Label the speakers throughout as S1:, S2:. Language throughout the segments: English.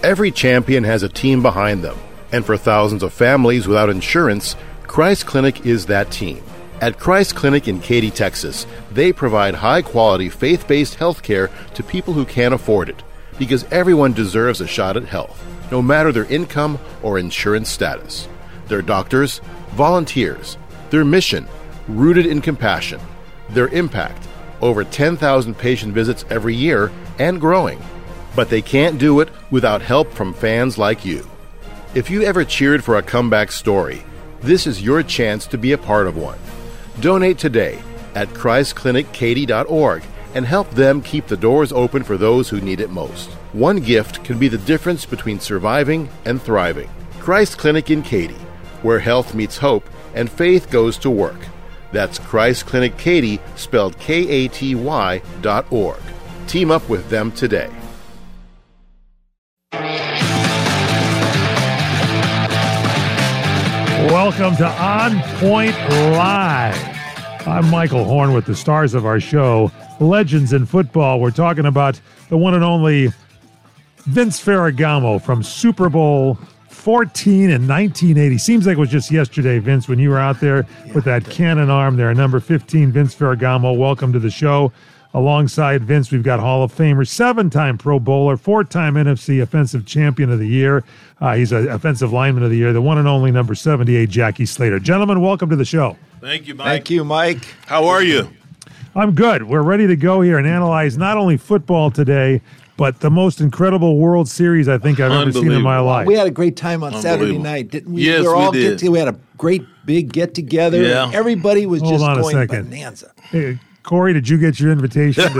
S1: Every champion has a team behind them, and for thousands of families without insurance, Christ Clinic is that team. At Christ Clinic in Katy, Texas, they provide high-quality, faith-based health care to people who can't afford it, because everyone deserves a shot at health, no matter their income or insurance status. Their doctors, volunteers, their mission, rooted in compassion, their impact, over 10,000 patient visits every year and growing. But they can't do it without help from fans like you. If you ever cheered for a comeback story, this is your chance to be a part of one. Donate today at ChristClinicKaty.org and help them keep the doors open for those who need it most. One gift can be the difference between surviving and thriving. Christ Clinic in Katy, where health meets hope and faith goes to work. That's Christ Clinic Katy, spelled KATY.org. Team up with them today.
S2: Welcome to On Point Live. I'm Michael Horn with the stars of our show, Legends in Football. We're talking about the one and only Vince Ferragamo from Super Bowl 14 in 1980. Seems like it was just yesterday, Vince, when you were out there with that cannon arm there. Number 15, Vince Ferragamo, welcome to the show. Alongside Vince, we've got Hall of Famer, 7-time Pro Bowler, 4-time NFC Offensive Champion of the Year. He's an Offensive Lineman of the Year, the one and only number 78, Jackie Slater. Gentlemen, welcome to the show.
S3: Thank you, Mike.
S4: Thank you, Mike.
S3: How are you?
S2: I'm good. We're ready to go here and analyze not only football today, but the most incredible World Series I think I've ever seen in my life.
S4: We had a great time on Saturday night, didn't we?
S3: Yes,
S4: we
S3: did.
S4: We had a great big get-together.
S3: Yeah.
S4: Everybody was
S2: Hold
S4: just
S2: on a
S4: going
S2: second.
S4: bonanza.
S2: Hey, Corey, did you get your invitation?
S3: I knew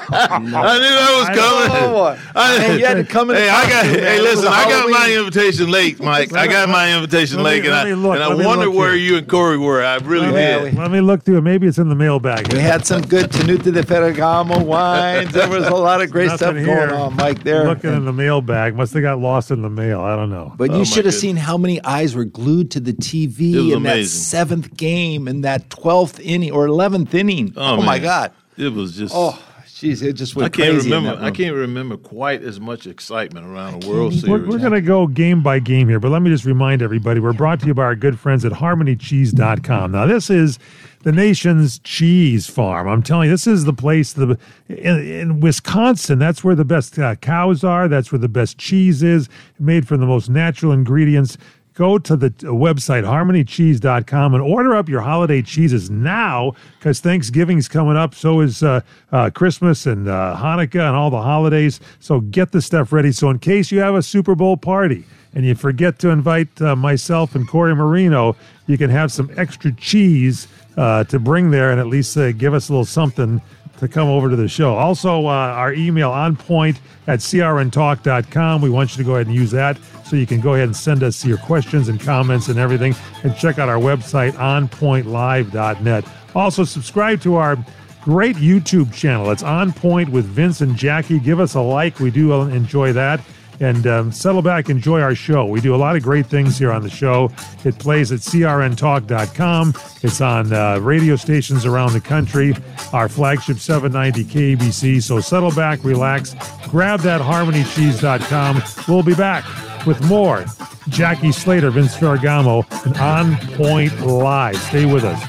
S3: that was coming.
S4: You had to come in.
S3: Listen, I got my invitation late, Mike. I got my invitation late, and I wondered where you and Corey were. I really did.
S2: Let me look through it. Maybe it's in the mailbag.
S4: We had some good Tenuta de Ferragamo wines. There was a lot of great stuff going on, Mike, there.
S2: Looking in the mailbag. Must have got lost in the mail. I don't know.
S4: But you should have seen how many eyes were glued to the TV in that 7th game, in that 12th inning or 11th inning. Oh my God.
S3: It was just...
S4: Oh, jeez, it just went crazy.
S3: I can't remember quite as much excitement around a World Series.
S2: We're going to go game by game here, but let me just remind everybody, we're brought to you by our good friends at HarmonyCheese.com. Now, this is the nation's cheese farm. I'm telling you, this is the place in Wisconsin. That's where the best cows are. That's where the best cheese is, made from the most natural ingredients. Go to the website, HarmonyCheese.com, and order up your holiday cheeses now, because Thanksgiving's coming up. So is Christmas and Hanukkah and all the holidays. So get the stuff ready. So in case you have a Super Bowl party and you forget to invite myself and Corey Marino, you can have some extra cheese to bring there and at least give us a little something to come over to the show. Also, our email, onpoint@crntalk.com. We want you to go ahead and use that so you can go ahead and send us your questions and comments and everything. And check out our website, onpointlive.net. Also, subscribe to our great YouTube channel. It's On Point with Vince and Jackie. Give us a like. We do enjoy that. And settle back, enjoy our show. We do a lot of great things here on the show. It plays at crntalk.com. It's on radio stations around the country, our flagship 790 KBC. So settle back, relax, grab that HarmonyCheese.com. We'll be back with more Jackie Slater, Vince Ferragamo, and On Point Live. Stay with us.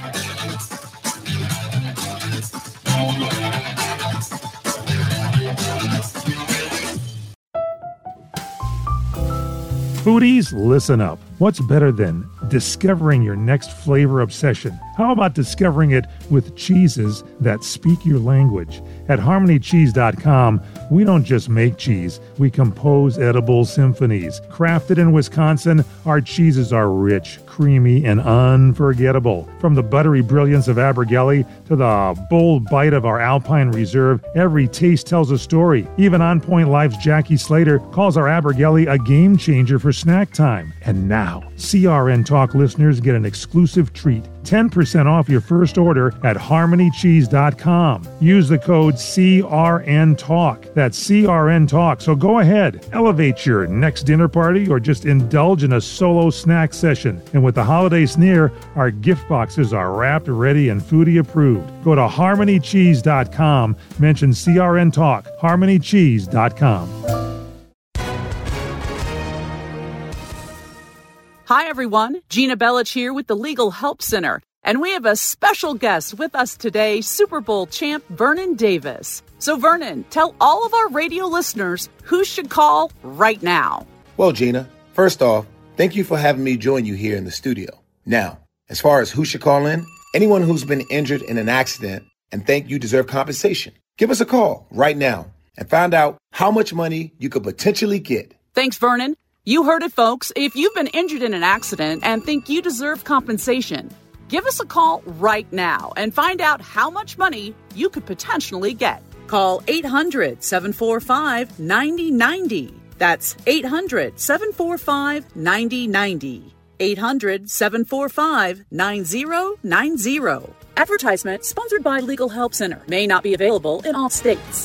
S2: Foodies, listen up. What's better than discovering your next flavor obsession? How about discovering it with cheeses that speak your language? At HarmonyCheese.com, we don't just make cheese, we compose edible symphonies. Crafted in Wisconsin, our cheeses are rich, creamy, and unforgettable. From the buttery brilliance of Abergele to the bold bite of our Alpine Reserve, every taste tells a story. Even On Point Live's Jackie Slater calls our Abergele a game changer for snack time. And now, CRN Talk listeners get an exclusive treat. 10% off your first order at HarmonyCheese.com. Use the code CRNTalk. That's CRN Talk. So go ahead, elevate your next dinner party or just indulge in a solo snack session. And with the holidays near, our gift boxes are wrapped, ready, and foodie approved. Go to HarmonyCheese.com. Mention CRN Talk. HarmonyCheese.com.
S5: Hi, everyone. Gina Bellich here with the Legal Help Center. And we have a special guest with us today, Super Bowl champ Vernon Davis. So, Vernon, tell all of our radio listeners who should call right now.
S6: Well, Gina, first off, thank you for having me join you here in the studio. Now, as far as who should call in, anyone who's been injured in an accident and think you deserve compensation, give us a call right now and find out how much money you could potentially get.
S5: Thanks, Vernon. You heard it, folks. If you've been injured in an accident and think you deserve compensation, give us a call right now and find out how much money you could potentially get. Call 800-745-9090. That's 800-745-9090. 800-745-9090. Advertisement sponsored by Legal Help Center. May not be available in all states.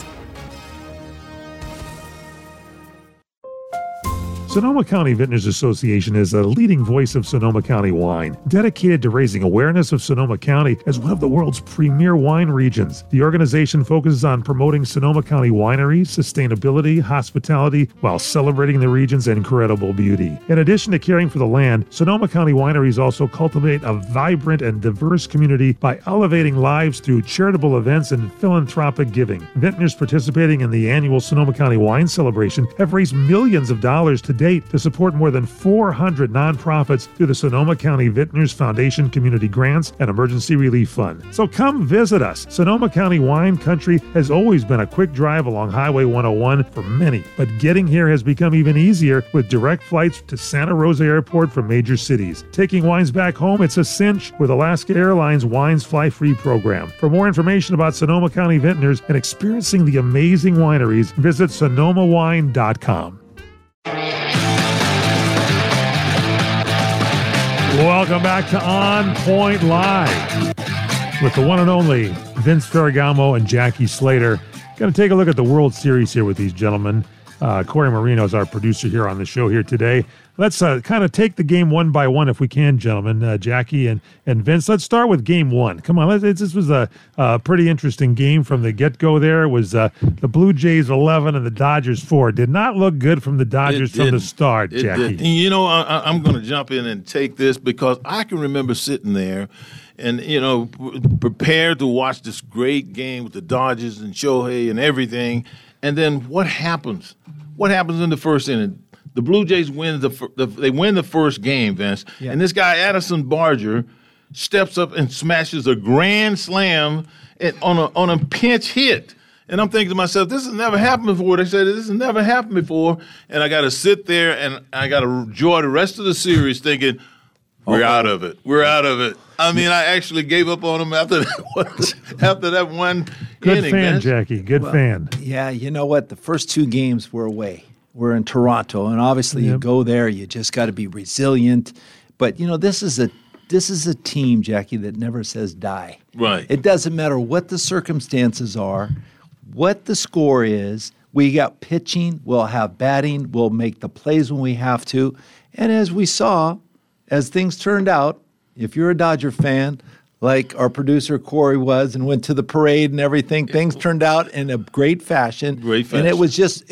S2: Sonoma County Vintners Association is a leading voice of Sonoma County wine, dedicated to raising awareness of Sonoma County as one of the world's premier wine regions. The organization focuses on promoting Sonoma County wineries, sustainability, hospitality, while celebrating the region's incredible beauty. In addition to caring for the land, Sonoma County wineries also cultivate a vibrant and diverse community by elevating lives through charitable events and philanthropic giving. Vintners participating in the annual Sonoma County Wine Celebration have raised millions of dollars to date to support more than 400 nonprofits through the Sonoma County Vintners Foundation Community Grants and Emergency Relief Fund. So come visit us. Sonoma County wine country has always been a quick drive along Highway 101 for many, but getting here has become even easier with direct flights to Santa Rosa Airport from major cities. Taking wines back home, it's a cinch with Alaska Airlines Wines Fly Free program. For more information about Sonoma County Vintners and experiencing the amazing wineries, visit sonomawine.com. Welcome back to On Point Live with the one and only Vince Ferragamo and Jackie Slater. Going to take a look at the World Series here with these gentlemen. Corey Marino is our producer here on the show here today. Let's kind of take the game one by one if we can, gentlemen. Jackie and Vince, let's start with game one. Come on, this was a pretty interesting game from the get-go there. It was the Blue Jays 11 and the Dodgers 4. Did not look good from the Dodgers from the start, Jackie.
S3: And you know, I'm going to jump in and take this because I can remember sitting there and, you know, prepared to watch this great game with the Dodgers and Shohei and everything. And then what happens? What happens in the first inning? The Blue Jays win they win the first game, Vince. Yeah. And this guy, Addison Barger, steps up and smashes a grand slam on a pinch hit. And I'm thinking to myself, this has never happened before. They said this has never happened before. And I got to sit there and I got to enjoy the rest of the series thinking, we're out of it. We're out of it. I mean, I actually gave up on him after that one
S2: Good
S3: inning.
S2: Fan, Jackie. Good fan.
S4: Yeah, you know what? The first two games were away. We're in Toronto, and obviously you go there, you just got to be resilient. But, you know, this is a team, Jackie, that never says die.
S3: Right.
S4: It doesn't matter what the circumstances are, what the score is. We got pitching, we'll have batting, we'll make the plays when we have to. And as we saw, as things turned out, if you're a Dodger fan, like our producer Corey was and went to the parade and everything, things turned out in a great fashion. And it was just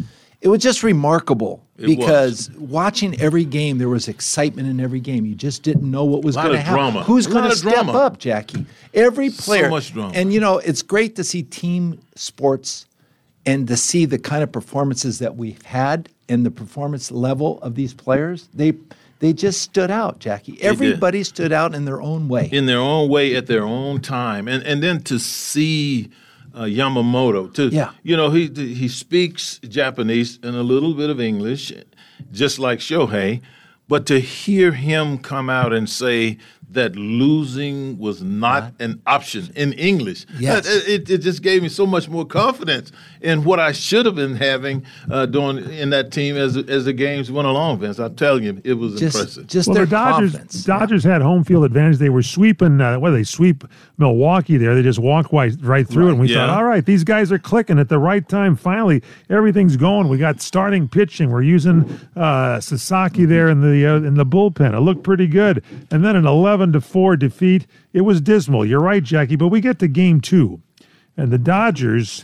S4: remarkable because watching every game, there was excitement in every game. You just didn't know what was going to happen. Who's going to step up, Jackie? Every player.
S3: So much drama.
S4: And, you know, it's great to see team sports and to see the kind of performances that we've had and the performance level of these players. They just stood out, Jackie. Everybody stood out in their own way.
S3: In their own way, at their own time. And then to see Yamamoto, you know, he speaks Japanese and a little bit of English, just like Shohei. But to hear him come out and say that losing was not an option in English, it just gave me so much more confidence in what I should have been having doing in that team as the games went along, Vince. I'm telling you, it was impressive.
S4: Their confidence.
S2: Dodgers had home field advantage. They were sweeping, they sweep Milwaukee there. They just walked right through it. And we thought, all right, these guys are clicking at the right time. Finally, everything's going. We got starting pitching. We're using Sasaki there in the bullpen. It looked pretty good. And then an 11-4 defeat. It was dismal. You're right, Jackie. But we get to game two, and the Dodgers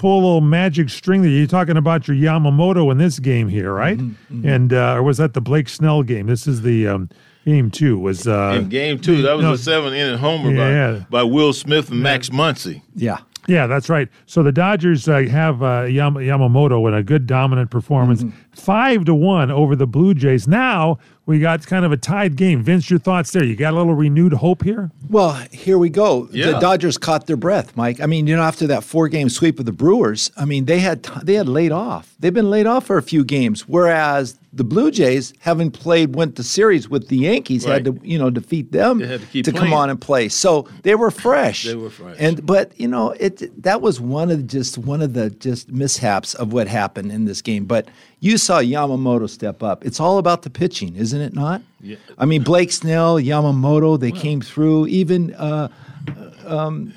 S2: pull a little magic string there. You're talking about your Yamamoto in this game here, right? And or was that the Blake Snell game? This is the game 2. Was
S3: in game 2, that was a 7-inning homer by Will Smith and Max Muncy.
S4: Yeah.
S2: Yeah, that's right. So the Dodgers have Yamamoto in a good dominant performance, 5-1 over the Blue Jays. Now we got kind of a tied game. Vince, your thoughts there? You got a little renewed hope here?
S4: Well, here we go.
S3: Yeah.
S4: The Dodgers caught their breath, Mike. I mean, after that 4-game sweep of the Brewers, I mean, they had laid off. They've been laid off for a few games, whereas the Blue Jays, having went to series with the Yankees, had to defeat them to come on and play. So they were fresh. But that was one of the mishaps of what happened in this game. But you saw Yamamoto step up. It's all about the pitching, isn't it not?
S3: Yeah.
S4: I mean, Blake Snell, Yamamoto, they came through. Even our man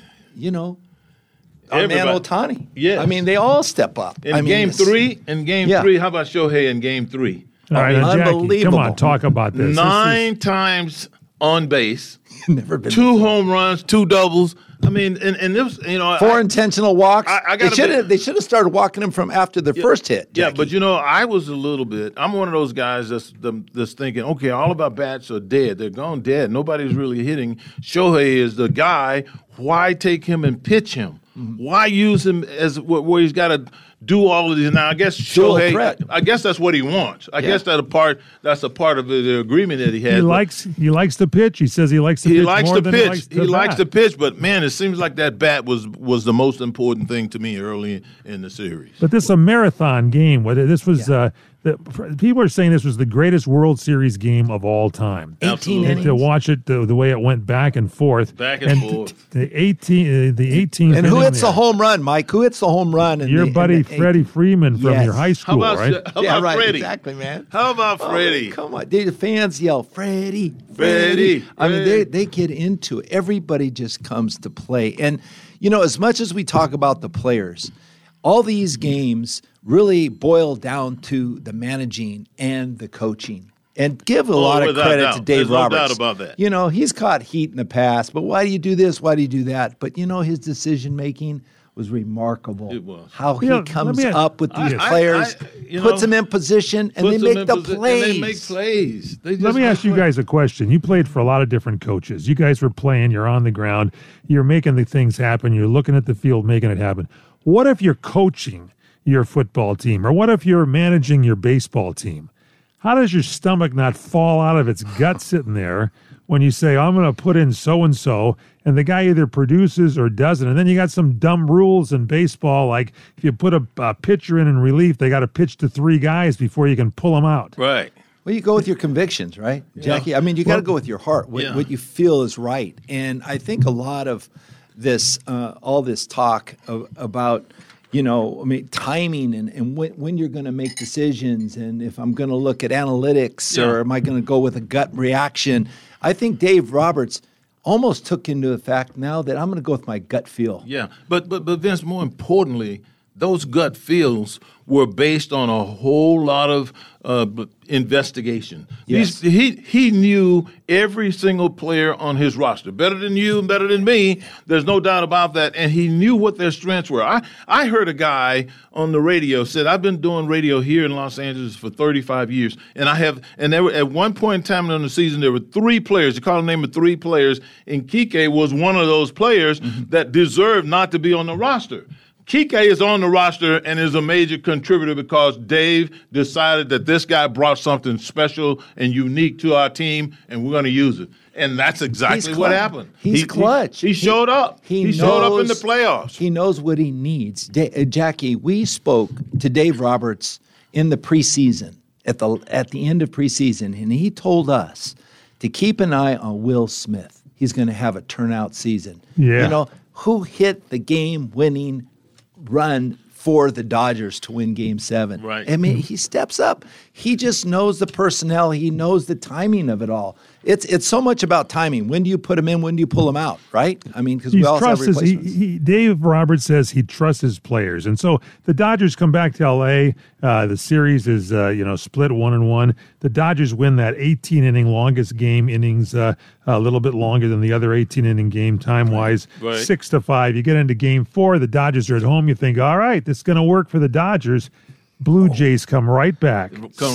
S4: Ohtani.
S3: Yes.
S4: I mean, they all step up.
S3: In game 3, how about Shohei in game 3?
S2: All right, Jackie,
S4: unbelievable.
S2: come on, talk about this.
S3: 9 times on base,
S4: Never been
S3: 2 home runs, 2 doubles. I mean, and this,
S4: 4 intentional walks.
S3: They
S4: should have started walking him from after the first hit.
S3: Yeah,
S4: Jackie.
S3: but I was a little bit. I'm one of those guys that's thinking, okay, all of our bats are dead. They're gone dead. Nobody's really hitting. Shohei is the guy. Why take him and pitch him? Why use him as where he's got to do all of these? Now, I guess Shohei. I guess that's what he wants. I guess that's a part of the agreement that he had.
S2: He likes to pitch. He says he likes to pitch more than he likes to bat.
S3: He likes to pitch, but man, it seems like that bat was the most important thing to me early in the series.
S2: But this is a marathon game. This was people are saying this was the greatest World Series game of all time.
S4: 18 innings.
S2: To watch it the way it went back and forth.
S3: Back and forth.
S2: The 18th.
S4: And who hits the home run, Mike? Who hits the home run?
S2: Your buddy Freddie Freeman from your high school,
S3: right? How about Freddie?
S4: Exactly, man.
S3: How about Freddie?
S4: Come on. The fans yell, Freddie, Freddie. I mean, they get into it. Everybody just comes to play. And, as much as we talk about the players, all these games really boil down to the managing and the coaching. And give a lot of credit to Dave Roberts.
S3: There's no doubt about that.
S4: He's caught heat in the past, but why do you do this? Why do you do that? But, his decision-making was remarkable.
S3: It was.
S4: How he comes up with these players, puts them in position, and they make the plays.
S3: And they make plays.
S2: Let me ask you guys a question. You played for a lot of different coaches. You guys were playing. You're on the ground. You're making the things happen. You're looking at the field, making it happen. What if you're coaching your football team, or what if you're managing your baseball team? How does your stomach not fall out of its gut sitting there when you say, I'm going to put in so-and-so, and the guy either produces or doesn't? And then you got some dumb rules in baseball, like if you put a pitcher in relief, they got to pitch to 3 guys before you can pull them out.
S3: Right.
S4: Well, you go with your convictions, right, Jackie? I mean, you got to go with your heart, what you feel is right. And I think a lot of this, all this talk about, timing and when you're going to make decisions, and if I'm going to look at analytics or am I going to go with a gut reaction, I think Dave Roberts almost took into the fact now that I'm going to go with my gut feel.
S3: Yeah, but Vince, more importantly, those gut feels were based on a whole lot of investigation.
S4: Yes.
S3: He knew every single player on his roster better than you and better than me. There's no doubt about that. And he knew what their strengths were. I heard a guy on the radio said, I've been doing radio here in Los Angeles for 35 years. And there were, at one point in time in the season, there were 3 players. You call the name of 3 players. And Kike was one of those players that deserved not to be on the roster. Kike is on the roster and is a major contributor because Dave decided that this guy brought something special and unique to our team, and we're going to use it. And that's exactly what happened.
S4: He's clutch.
S3: He showed up. He showed up in the playoffs.
S4: He knows what he needs. Jackie, we spoke to Dave Roberts in the preseason, at the end of preseason, and he told us to keep an eye on Will Smith. He's going to have a turnout season.
S2: Yeah.
S4: Who hit the game-winning run for the Dodgers to win Game 7.
S3: Right.
S4: I mean, he steps up. He just knows the personnel. He knows the timing of it all. It's so much about timing. When do you put them in? When do you pull them out? Right? I mean, because we all have replacements.
S2: Dave Roberts says he trusts his players, and so the Dodgers come back to L.A. The series is split 1-1. The Dodgers win that 18-inning longest game, innings a little bit longer than the other 18-inning game time-wise, 6-5. You get into Game 4. The Dodgers are at home. You think, all right, this is going to work for the Dodgers. Blue Jays come right back,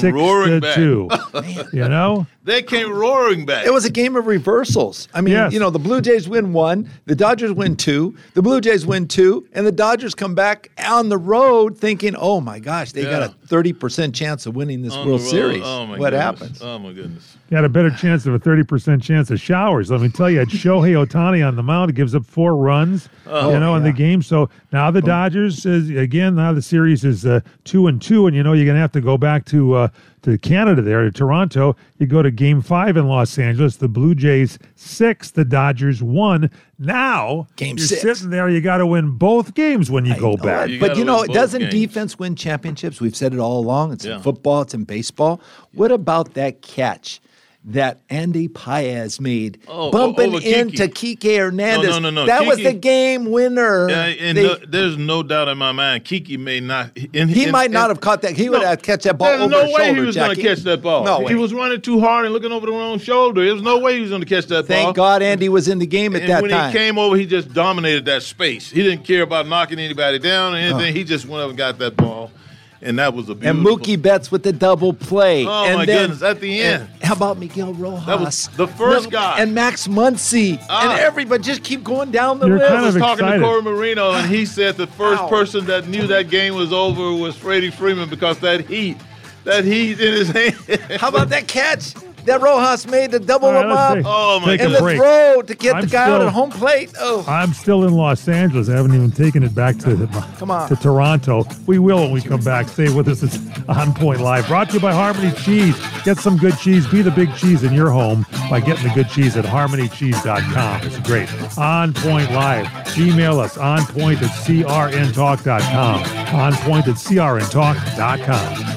S2: 6-2. You know,
S3: they came roaring back.
S4: It was a game of reversals. I mean, the Blue Jays win 1, the Dodgers win 2, the Blue Jays win 2, and the Dodgers come back on the road thinking, "Oh my gosh, they got a 30% chance of winning this World Series."
S3: Oh my
S4: what
S3: goodness.
S4: happens?
S3: Oh my goodness!
S2: You had a better chance of a 30% chance of showers. Let me tell you, had Shohei Ohtani on the mound, it gives up 4 runs, in the game. So now the Dodgers now the series is 2-2, and you're going to have to go back to Canada there, to Toronto. You go to Game 5 in Los Angeles. The Blue Jays 6, the Dodgers 1. Now,
S4: Game
S2: you're
S4: 6.
S2: sitting there, you got to win both games when you go back.
S4: But doesn't defense win championships? We've said it all along. It's in football, it's in baseball. What about that catch that Andy Paez made, bumping into Kike Hernandez?
S3: No.
S4: That
S3: Kike
S4: was the game winner.
S3: Yeah, and there's no doubt in my mind, Kike may not.
S4: He might not have caught that. He would have catch that ball over his shoulder.
S3: There's no way he was going to catch that ball.
S4: No way.
S3: He was running too hard and looking over the wrong shoulder. There was no way he was going to catch that ball.
S4: Thank God Andy was in the game at that time.
S3: When he came over, he just dominated that space. He didn't care about knocking anybody down or anything. He just went up and got that ball. And that was a beautiful.
S4: And Mookie Betts with the double play.
S3: Oh, my goodness, at the end.
S4: How about Miguel Rojas?
S3: That was the first guy.
S4: And Max Muncy. And everybody just keep going down the list.
S2: Kind
S3: I
S2: of
S3: was talking
S2: excited.
S3: to Corey Marino, and he said the first person that knew that game was over was Freddie Freeman because that heat in his hand.
S4: How about that catch that Rojas made to double him up?
S3: Oh, my
S2: Take a
S4: and
S3: goodness.
S4: the
S2: break.
S4: throw to get
S2: I'm
S4: the guy out at home plate. Oh,
S2: I'm still in Los Angeles. I haven't even taken it back to Toronto. We will when we come back. Stay with us. It's On Point Live. Brought to you by Harmony Cheese. Get some good cheese. Be the big cheese in your home by getting the good cheese at harmonycheese.com. It's great. On Point Live. Email us onpoint@crntalk.com. onpoint@crntalk.com.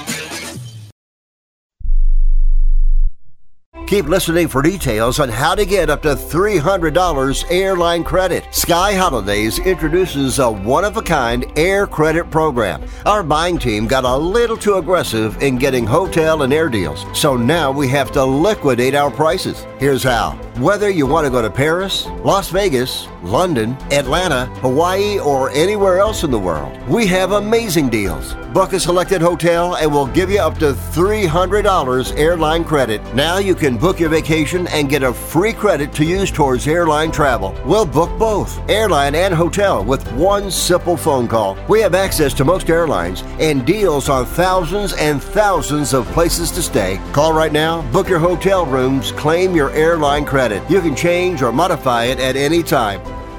S7: Keep listening for details on how to get up to $300 airline credit. Sky Holidays introduces a one-of-a-kind air credit program. Our buying team got a little too aggressive in getting hotel and air deals, so now we have to liquidate our prices. Here's how. Whether you want to go to Paris, Las Vegas, London, Atlanta, Hawaii, or anywhere else in the world, we have amazing deals. Book a selected hotel and we'll give you up to $300 airline credit. Now you can book your vacation and get a free credit to use towards airline travel. We'll book both, airline and hotel, with one simple phone call. We have access to most airlines and deals on thousands and thousands of places to stay. Call right now, book your hotel rooms, claim your airline credit. You can change or modify it at any time.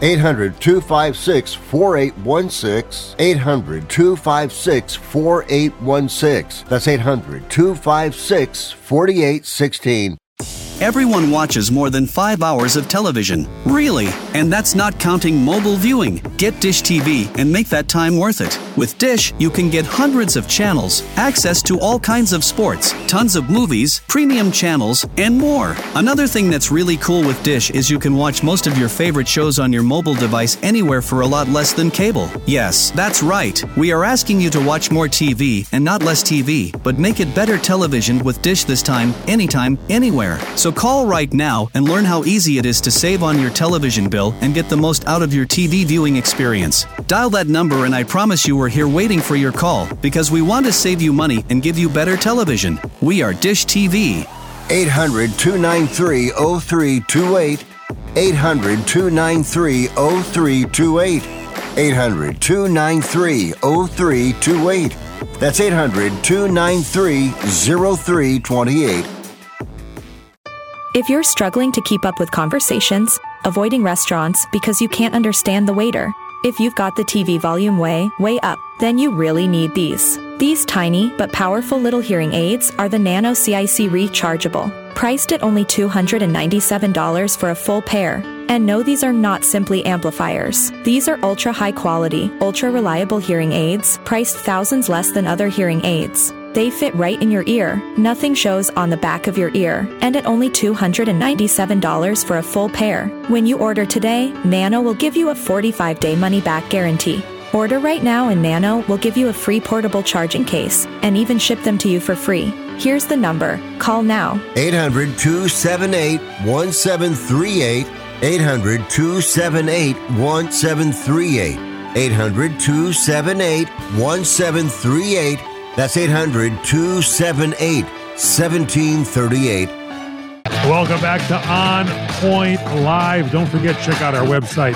S7: 800-256-4816. 800-256-4816. That's 800-256-4816.
S8: Everyone watches more than 5 hours of television. Really? And that's not counting mobile viewing. Get Dish TV and make that time worth it. With Dish, you can get hundreds of channels, access to all kinds of sports, tons of movies, premium channels, and more. Another thing that's really cool with Dish is you can watch most of your favorite shows on your mobile device anywhere for a lot less than cable. Yes, that's right. We are asking you to watch more TV and not less TV, but make it better television with Dish this time, anytime, anywhere. So call right now and learn how easy it is to save on your television bill and get the most out of your TV viewing experience. Dial that number and I promise you we're here waiting for your call because we want to save you money and give you better television. We are Dish TV.
S7: 800-293-0328. 800-293-0328. 800-293-0328. That's 800-293-0328.
S9: If you're struggling to keep up with conversations, avoiding restaurants because you can't understand the waiter, if you've got the TV volume way up, then you really need these. These tiny but powerful little hearing aids are the Nano CIC Rechargeable, priced at only $297 for a full pair. And no, these are not simply amplifiers. These are ultra high quality, ultra reliable hearing aids, priced thousands less than other hearing aids. They fit right in your ear. Nothing shows on the back of your ear. And at only $297 for a full pair. When you order today, Nano will give you a 45-day money-back guarantee. Order right now and Nano will give you a free portable charging case and even ship them to you for free. Here's the number. Call now.
S7: 800-278-1738. 800-278-1738. 800-278-1738. That's 800-278-1738.
S2: Welcome back to On Point Live. Don't forget, check out our website,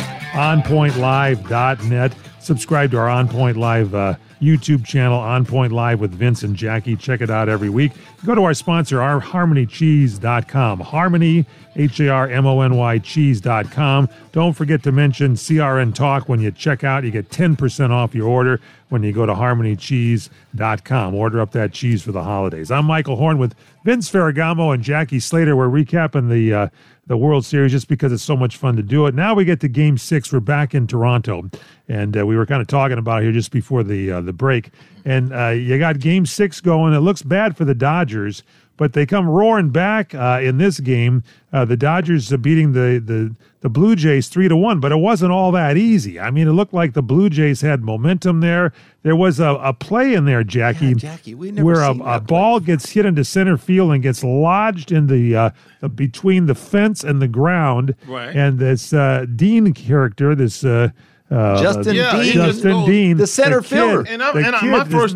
S2: onpointlive.net. Subscribe to our On Point Live YouTube channel, On Point Live with Vince and Jackie. Check it out every week. Go to our sponsor, our HarmonyCheese.com. Harmony, Harmony, cheese.com. Don't forget to mention CRN Talk when you check out. You get 10% off your order when you go to HarmonyCheese.com. Order up that cheese for the holidays. I'm Michael Horn with Vince Ferragamo and Jackie Slater. We're recapping the World Series just because it's so much fun to do it. Now we get to Game 6. We're back in Toronto, and we were kind of talking about it here just before the break. And you got Game 6 going. It looks bad for the Dodgers, but they come roaring back in this game. The Dodgers beating the Blue Jays 3-1, but it wasn't all that easy. I mean, it looked like the Blue Jays had momentum there. There was a play in there, Jackie,
S4: Yeah, Jackie, we never
S2: where
S4: seen
S2: a
S4: that
S2: ball gets hit into center field and gets lodged in the between the fence and the ground.
S3: Right.
S2: And this Dean character, this
S4: Justin Dean.
S2: Justin Dean,
S4: the center
S2: kid-
S4: fielder.
S3: And
S2: the kid
S3: my
S2: just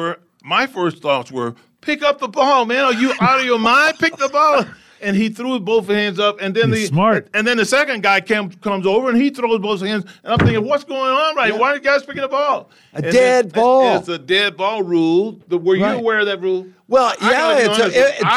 S3: first thoughts were, pick up the ball, man. Are you out of your mind? Pick the ball. And he threw both hands up, and then
S2: He's smart.
S3: And then the second guy comes over and he throws both hands. And I'm thinking, what's going on right? Why are you guys picking the ball?
S4: Dead ball.
S3: It's a dead ball rule. Were you
S4: Right.
S3: aware of that rule?
S4: Well,
S3: I
S4: yeah,
S3: gotta be honest.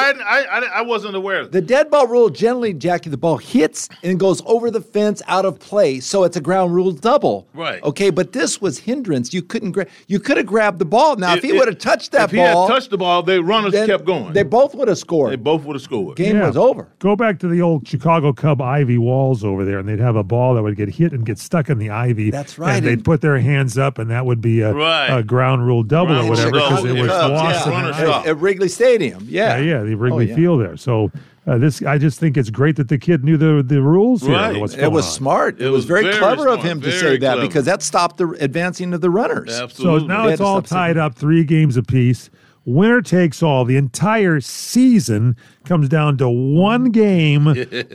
S3: I wasn't aware of it.
S4: The dead ball rule, generally, Jackie, the ball hits and goes over the fence out of play, so it's a ground rule double.
S3: Right.
S4: Okay, but this was hindrance. You couldn't you could have grabbed the ball. Now, if he would have touched that
S3: if
S4: ball,
S3: he had touched the ball, the runners
S4: then
S3: kept going.
S4: They both would have scored.
S3: They both would have scored.
S4: Game was over.
S2: Go back to the old Chicago Cub ivy walls over there, and they'd have a ball that would get hit and get stuck in the ivy.
S4: That's right.
S2: And they'd put their hands up, and that would be a ground rule double
S3: Ground
S2: or whatever
S3: rule
S2: because it
S3: double,
S2: was
S3: yeah.
S2: lost in the
S3: Runner
S2: ivy.
S3: stop.
S4: At Wrigley Stadium, yeah.
S2: The Wrigley
S4: yeah.
S2: Field there. So I just think it's great that the kid knew the rules here.
S3: Right.
S2: What's
S4: It
S2: going
S4: was
S2: on.
S4: smart. It was very clever of him to
S3: very
S4: say that
S3: clever.
S4: because that stopped the advancing of the runners.
S3: Absolutely.
S2: So now
S4: They had
S2: it's
S4: to
S2: all
S4: stop
S2: tied
S4: saying-
S2: up, 3 games apiece. Winner takes all. The entire season comes down to one game.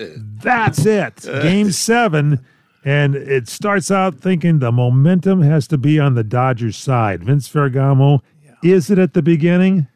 S2: That's it. Game 7. And it starts out thinking the momentum has to be on the Dodgers' side. Vince Ferragamo, is it at the beginning?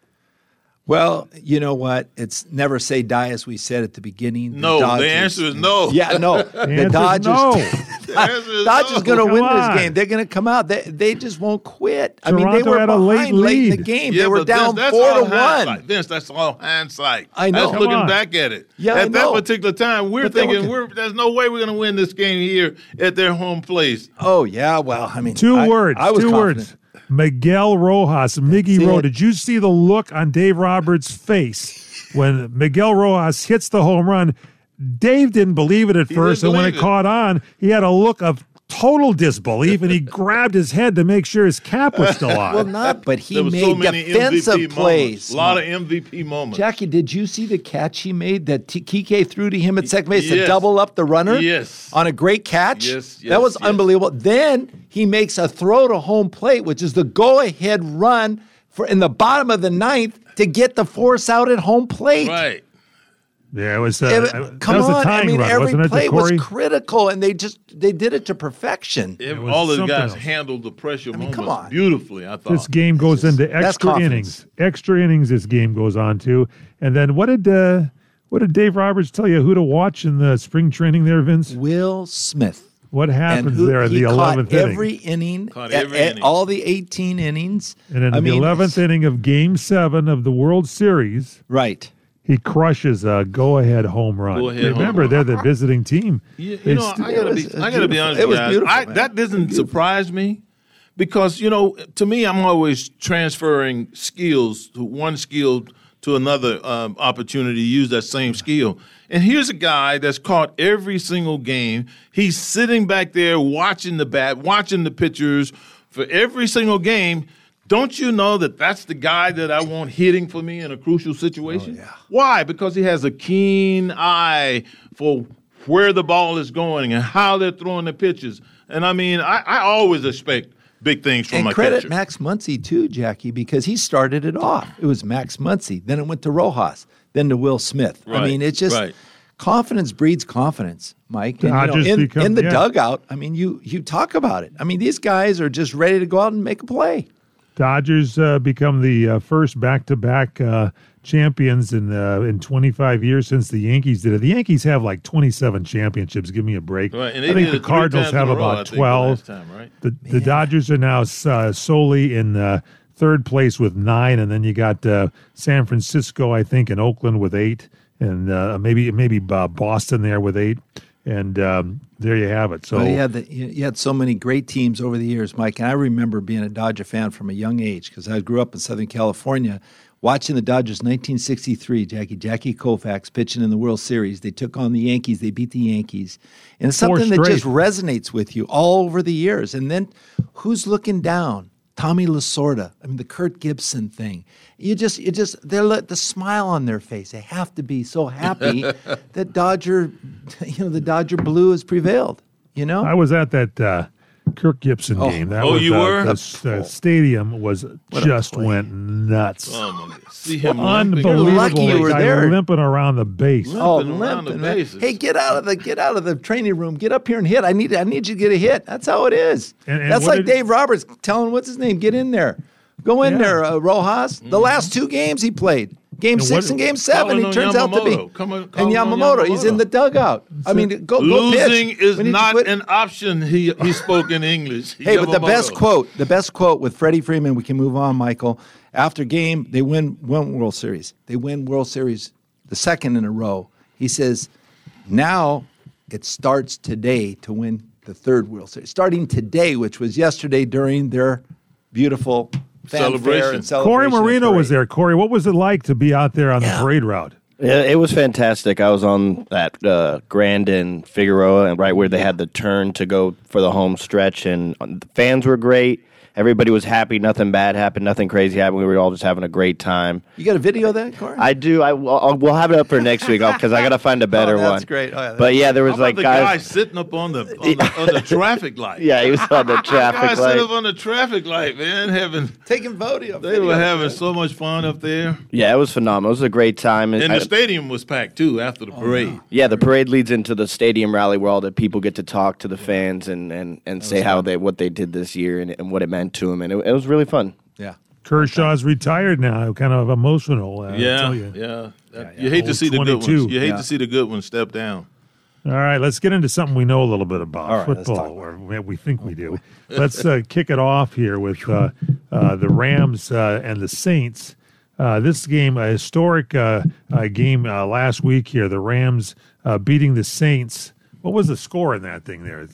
S4: Well, you know what? It's never say die, as we said at the beginning.
S3: No, the
S4: Dodgers-
S3: answer is no.
S4: Yeah, no.
S2: The
S4: The
S2: answer's
S4: Dodgers.
S2: no.
S3: The answer is
S4: Dodgers
S3: no.
S4: going to
S2: Come
S4: win
S2: on.
S4: this game. They're going to come out. They just won't quit. I mean, they
S2: Toronto
S4: were
S2: had a late
S4: behind late in the
S2: lead.
S4: game.
S3: Yeah,
S4: they were
S3: but
S4: down
S3: Vince, that's
S4: 4-1.
S3: hindsight. Vince, that's all hindsight.
S4: I know.
S3: That's
S4: Come
S3: looking
S2: on.
S3: back at it.
S4: Yeah, I
S3: at that
S4: know.
S3: particular time, we're
S4: But they
S3: thinking
S4: were-
S3: there's no way we're going to win this game here at their home place.
S4: Oh, yeah. Well, I mean,
S2: Two
S4: I
S2: words.
S4: was
S2: Two
S4: confident.
S2: words. Miguel Rojas, Miggy
S4: That's
S2: Ro.
S4: it.
S2: Did you see the look on Dave Roberts' face when Miguel Rojas hits the home run? Dave didn't believe it at first,
S3: didn't
S2: and when it
S3: believe it.
S2: caught on, he had a look of total disbelief, and he grabbed his head to make sure his cap was still on.
S4: Well, not, but he
S3: There was
S4: made
S3: so many
S4: defensive
S3: MVP
S4: plays.
S3: moments. A lot of MVP moments.
S4: Jackie, did you see the catch he made that Kike threw to him at second base to
S3: Yes.
S4: double up the runner?
S3: Yes.
S4: On a great catch?
S3: Yes,
S4: That was
S3: yes.
S4: unbelievable. Then he makes a throw to home plate, which is the go-ahead run for in the bottom of the 9th to get the force out at home plate.
S3: Right.
S2: Yeah, it was.
S4: Come
S2: that was a
S4: on,
S2: tying
S4: I mean,
S2: run,
S4: every
S2: wasn't it,
S4: play
S2: to
S4: was
S2: Corey?
S4: critical, and they did it to perfection.
S2: was
S3: All the
S2: something
S3: guys
S2: else.
S3: handled the pressure
S4: mean, come
S3: moments
S4: on.
S3: beautifully, I thought.
S2: This game goes into
S4: that's
S2: extra
S4: confidence.
S2: innings. Extra innings. This game goes on to, and then what did Dave Roberts tell you who to watch in the spring training there, Vince?
S4: Will Smith.
S2: What happens
S4: who-
S2: there in
S4: he
S2: the
S4: caught
S2: 11th
S4: every
S2: inning?
S4: inning,
S3: Caught every inning.
S4: all the 18 innings.
S2: And in
S4: I
S2: the
S4: mean,
S2: 11th inning of Game 7 of the World Series,
S4: right.
S2: he crushes a go-ahead home run.
S3: Go-ahead home
S2: Remember,
S3: run.
S2: they're the visiting team.
S3: You
S2: They
S3: know,
S2: st-
S3: I gotta
S4: was
S3: be
S4: beautiful.
S3: honest
S4: It
S3: with
S4: was
S3: you guys.
S4: beautiful, man.
S3: That doesn't surprise me because to me, I'm always transferring skills to one skill to another opportunity to use that same skill. And here's a guy that's caught every single game. He's sitting back there watching the bat, watching the pitchers for every single game. Don't you know that that's the guy that I want hitting for me in a crucial situation?
S4: Oh, yeah.
S3: Why? Because he has a keen eye for where the ball is going and how they're throwing the pitches. And I mean, I always expect big things from my
S4: credit
S3: catcher.
S4: Max Muncy too, Jackie, because he started it off. It was Max Muncy, then it went to Rojas, then to Will Smith. I mean, it's just confidence breeds confidence, Mike. And, in the dugout, I mean, you talk about it. I mean, these guys are just ready to go out and make a play.
S2: Dodgers become the first back-to-back champions in 25 years since the Yankees did it. The Yankees have like 27 championships. Give me a break.
S3: Right, and
S2: I think the Cardinals have about 12. The Dodgers are now solely in third place with 9, and then you got San Francisco, I think, and Oakland with 8, and maybe Boston there with 8. And there you have it. So
S4: you had so many great teams over the years, Mike. And I remember being a Dodger fan from a young age because I grew up in Southern California, watching the Dodgers 1963. Jackie Koufax pitching in the World Series. They took on the Yankees. They beat the Yankees, and it's something that just resonates with you all over the years. And then who's looking down? Tommy Lasorda. I mean, the Kurt Gibson thing. They're the smile on their face. They have to be so happy that the Dodger blue has prevailed. You know,
S2: I was at that Kirk Gibson game.
S3: You were?
S2: The stadium went nuts.
S3: See him
S2: unbelievable.
S4: You're lucky you were there.
S2: Limping around the base.
S3: Limping.
S4: Hey, get out of the training room. Get up here and hit. I need you to get a hit. That's how it is.
S2: And
S4: that's like Dave Roberts telling what's his name, get in there. Go in there, Rojas. The last 2 games he played. Game 6 and Game 7, he turns out to be. And Yamamoto, he's in the dugout. I mean, go
S3: losing
S4: pitch.
S3: is not an option. He spoke in English.
S4: Hey, but the best quote with Freddie Freeman, we can move on, Michael. After game, they win World Series. They win World Series the second in a row. He says, now it starts today to win the third World Series. Starting today, which was yesterday during their beautiful celebration.
S2: Corey Marino was there. Corey, what was it like to be out there on the parade route?
S10: Yeah, it was fantastic. I was on that Grand and Figueroa, and right where they had the turn to go for the home stretch, and the fans were great. Everybody was happy. Nothing bad happened. Nothing crazy happened. We were all just having a great time.
S4: You got a video of that, Corey?
S10: I do. We'll have it up for next week because I got to find a better one.
S4: That's great. Oh, yeah,
S10: but yeah, there was
S3: the
S10: guys
S3: guy sitting up on the traffic light.
S10: Yeah, he was on the traffic light.
S3: Sitting up on the traffic light, man,
S4: taking video.
S3: They were having so much fun up there.
S10: Yeah, it was phenomenal. It was a great time.
S3: And the stadium was packed too after the parade.
S10: No. Yeah, the parade leads into the stadium rally where all the people get to talk to the fans and say what they did this year and what it meant to them, and it was really fun.
S4: Yeah.
S2: Kershaw's retired now, kind of emotional.
S3: Yeah. You hate to see the good ones. You hate to see the good ones step down.
S2: All right, let's get into something we know a little bit about,
S4: right,
S2: football, or we think we do. Let's kick it off here with the Rams and the Saints. This game, a historic game last week here, the Rams beating the Saints. What was the score in that thing there?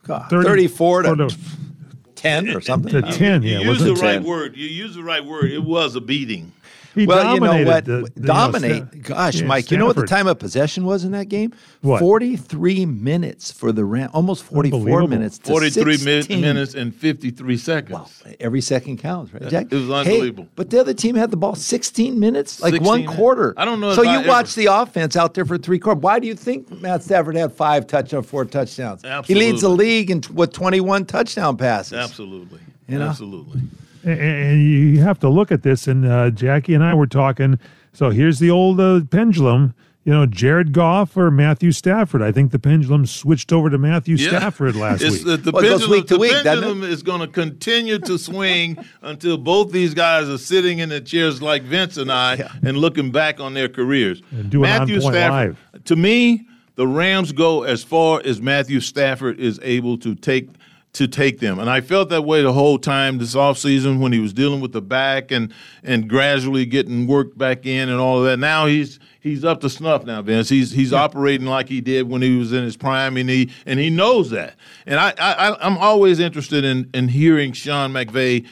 S4: 34 to 10 or something.
S2: To 10,
S3: You used the right word. You used the right word. It was a beating.
S2: He
S4: well, you know what?
S2: Dominate.
S4: Gosh, Mike, you know what the time of possession was in that game?
S2: What?
S4: 43 minutes for the Rams, almost 44 minutes to
S3: 43
S4: 16.
S3: minutes and 53 seconds.
S4: Wow, every second counts, right, Jack?
S3: It was unbelievable.
S4: Hey, but the other team had the ball 16 minutes, like
S3: 16
S4: one quarter.
S3: I don't know.
S4: So you watched the offense out there for 3 quarters. Why do you think Matt Stafford had 5 touchdowns, 4 touchdowns?
S3: Absolutely.
S4: He leads the league with 21 touchdown passes.
S3: Absolutely.
S4: You know?
S3: Absolutely.
S2: And you have to look at this, and Jackie and I were talking. So here's the old pendulum. You know, Jared Goff or Matthew Stafford. I think the pendulum switched over to Matthew Stafford last week.
S3: The pendulum is going to continue to swing until both these guys are sitting in the chairs like Vince and I and looking back on their careers.
S2: And doing
S3: Matthew
S2: On Point
S3: Stafford,
S2: Live.
S3: To me, the Rams go as far as Matthew Stafford is able to take them. And I felt that way the whole time this offseason when he was dealing with the back and gradually getting worked back in and all of that. Now he's up to snuff now, Vince. He's operating like he did when he was in his prime, and he knows that. And I'm always interested in hearing Sean McVay,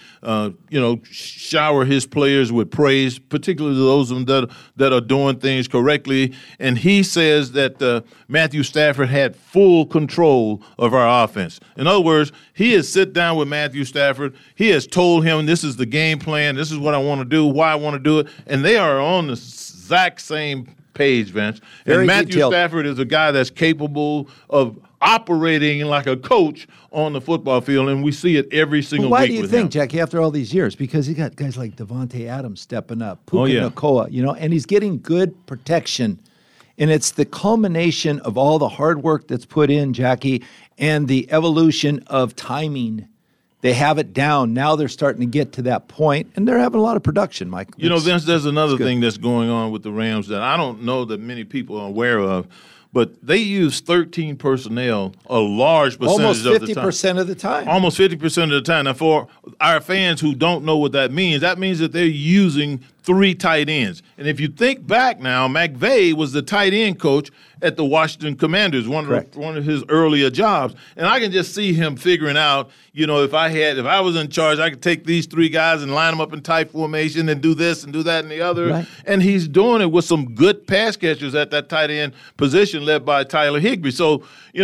S3: shower his players with praise, particularly those of them that are doing things correctly. And he says that Matthew Stafford had full control of our offense. In other words, course, he has sit down with Matthew Stafford. He has told him this is the game plan. This is what I want to do, why I want to do it. And they are on the exact same page, Vince.
S4: Very
S3: and Matthew
S4: detailed.
S3: Stafford is a guy that's capable of operating like a coach on the football field, and we see it every single
S4: Why
S3: week
S4: do you
S3: with
S4: think,
S3: him.
S4: Jackie, after all these years? Because he got guys like Devontae Adams stepping up, Puka
S3: yeah.
S4: Nacua, and he's getting good protection. And it's the culmination of all the hard work that's put in, Jackie, and the evolution of timing. They have it down. Now they're starting to get to that point, and they're having a lot of production, Mike.
S3: Vince, there's another thing that's going on with the Rams that I don't know that many people are aware of, but they use 13 personnel a large percentage
S4: almost
S3: of the time.
S4: 50% of the time.
S3: Almost 50% of the time. Now, for our fans who don't know what that means that they're using 3 tight ends. And if you think back now, McVay was the tight end coach at the Washington Commanders, one of his earlier jobs. And I can just see him figuring out, if I was in charge, I could take these 3 guys and line them up in tight formation and do this and do that and the other.
S4: Right.
S3: And he's doing it with some good pass catchers at that tight end position led by Tyler Higbee. So,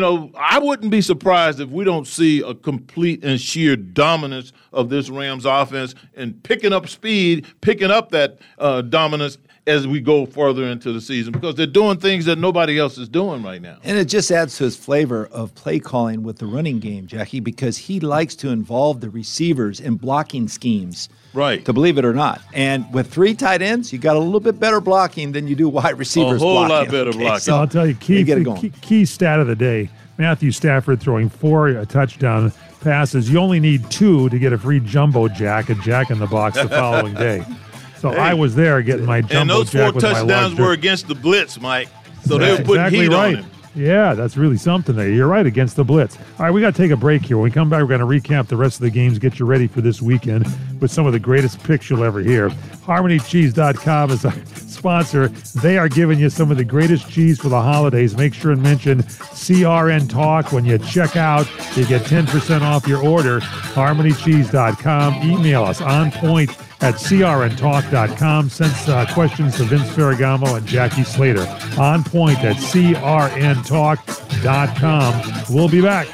S3: I wouldn't be surprised if we don't see a complete and sheer dominance of this Rams offense and picking up speed, picking up that dominance as we go further into the season, because they're doing things that nobody else is doing right now.
S4: And it just adds to his flavor of play calling with the running game, Jackie, because he likes to involve the receivers in blocking schemes.
S3: Right.
S4: To believe it or not. And with 3 tight ends, you got a little bit better blocking than you do wide receivers
S3: A whole
S4: blocking.
S3: lot better blocking.
S4: So
S2: I'll tell you, key stat of the day, Matthew Stafford throwing 4 touchdown passes. You only need 2 to get a free jumbo jack, a jack in the box the following day. So I was there getting my jumbo
S3: And those 4
S2: jack with my
S3: touchdowns
S2: large
S3: were against the blitz, Mike. So they were putting
S2: exactly
S3: heat
S2: right.
S3: on him.
S2: Yeah, that's really something there. You're right, against the blitz. All right, we got to take a break here. When we come back, we're going to recap the rest of the games, get you ready for this weekend with some of the greatest picks you'll ever hear. HarmonyCheese.com is our sponsor. They are giving you some of the greatest cheese for the holidays. Make sure and mention CRN Talk when you check out. You get 10% off your order. HarmonyCheese.com. Email us onpoint@crntalk.com. Send questions to Vince Ferragamo and Jackie Slater. onpoint@crntalk.com. We'll be back.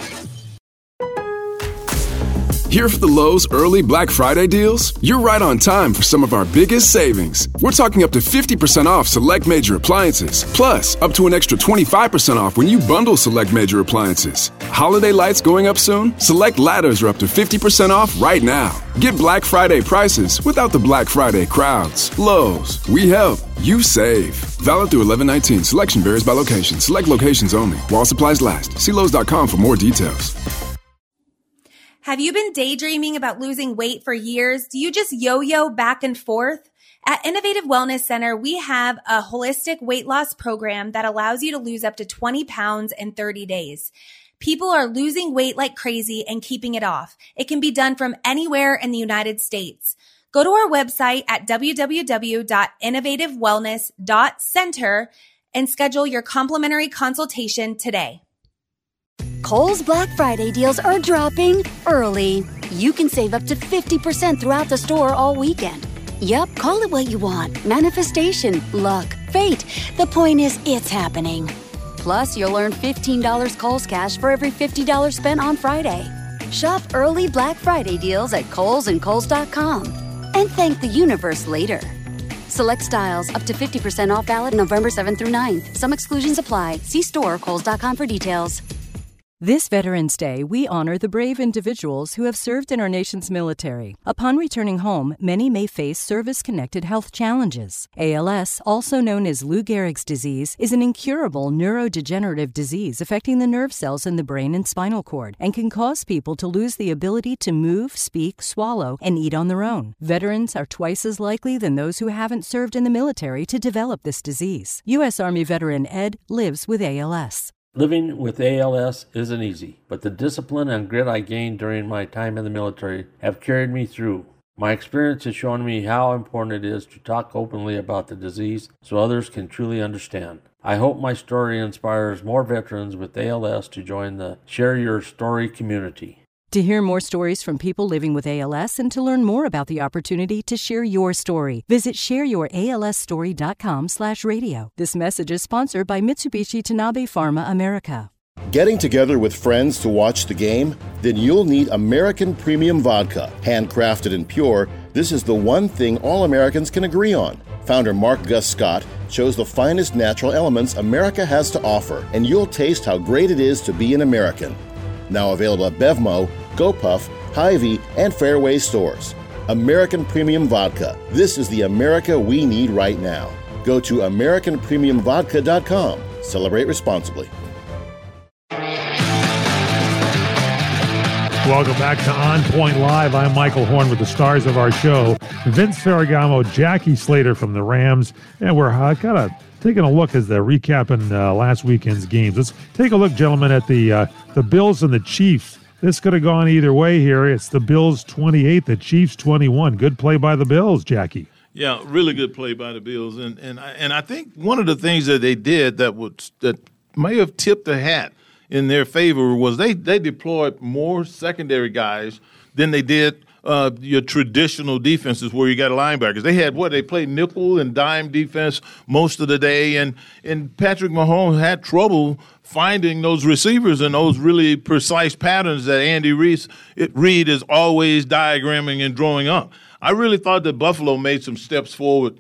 S11: Here for the Lowe's early Black Friday deals? You're right on time for some of our biggest savings. We're talking up to 50% off select major appliances, plus up to an extra 25% off when you bundle select major appliances. Holiday lights going up soon? Select ladders are up to 50% off right now. Get Black Friday prices without the Black Friday crowds. Lowe's, we help, you save. Valid through 11/19. Selection varies by location. Select locations only. While supplies last. See Lowe's.com for more details.
S12: Have you been daydreaming about losing weight for years? Do you just yo-yo back and forth? At Innovative Wellness Center, we have a holistic weight loss program that allows you to lose up to 20 pounds in 30 days. People are losing weight like crazy and keeping it off. It can be done from anywhere in the United States. Go to our website at www.innovativewellness.center and schedule your complimentary consultation today.
S13: Kohl's Black Friday deals are dropping early. You can save up to 50% throughout the store all weekend. Yup, call it what you want. Manifestation, luck, fate. The point is, it's happening. Plus, you'll earn $15 Kohl's cash for every $50 spent on Friday. Shop early Black Friday deals at Kohl's and Kohl's.com. And thank the universe later. Select styles up to 50% off, valid November 7th through 9th. Some exclusions apply. See store or Kohl's.com for details.
S14: This Veterans Day, we honor the brave individuals who have served in our nation's military. Upon returning home, many may face service-connected health challenges. ALS, also known as Lou Gehrig's disease, is an incurable neurodegenerative disease affecting the nerve cells in the brain and spinal cord and can cause people to lose the ability to move, speak, swallow, and eat on their own. Veterans are twice as likely than those who haven't served in the military to develop this disease. U.S. Army veteran Ed lives with ALS.
S15: Living with ALS isn't easy, but the discipline and grit I gained during my time in the military have carried me through. My experience has shown me how important it is to talk openly about the disease so others can truly understand. I hope my story inspires more veterans with ALS to join the Share Your Story community.
S14: To hear more stories from people living with ALS and to learn more about the opportunity to share your story, visit shareyouralsstory.com/radio. This message is sponsored by Mitsubishi Tanabe Pharma America.
S1: Getting together with friends to watch the game? Then you'll need American Premium Vodka. Handcrafted and pure, this is the one thing all Americans can agree on. Founder Mark Gus Scott chose the finest natural elements America has to offer, and you'll taste how great it is to be an American. Now available at Bevmo, GoPuff, Hy-Vee, and Fairway stores. American Premium Vodka. This is the America we need right now. Go to AmericanPremiumVodka.com. Celebrate responsibly.
S2: Welcome back to On Point Live. I'm Michael Horn with the stars of our show, Vince Ferragamo, Jackie Slater from the Rams, and we're kind of taking a look as they're recapping last weekend's games. Let's take a look, gentlemen, at the Bills and the Chiefs. This could have gone either way here. It's the Bills 28, the Chiefs 21. Good play by the Bills, Jackie.
S3: Yeah, really good play by the Bills, and I think one of the things that they did that may have tipped the hat in their favor was they deployed more secondary guys than they did your traditional defenses where you got linebackers. They had they played nickel and dime defense most of the day, and Patrick Mahomes had trouble finding those receivers and those really precise patterns that Andy Reid is always diagramming and drawing up. I really thought that Buffalo made some steps forward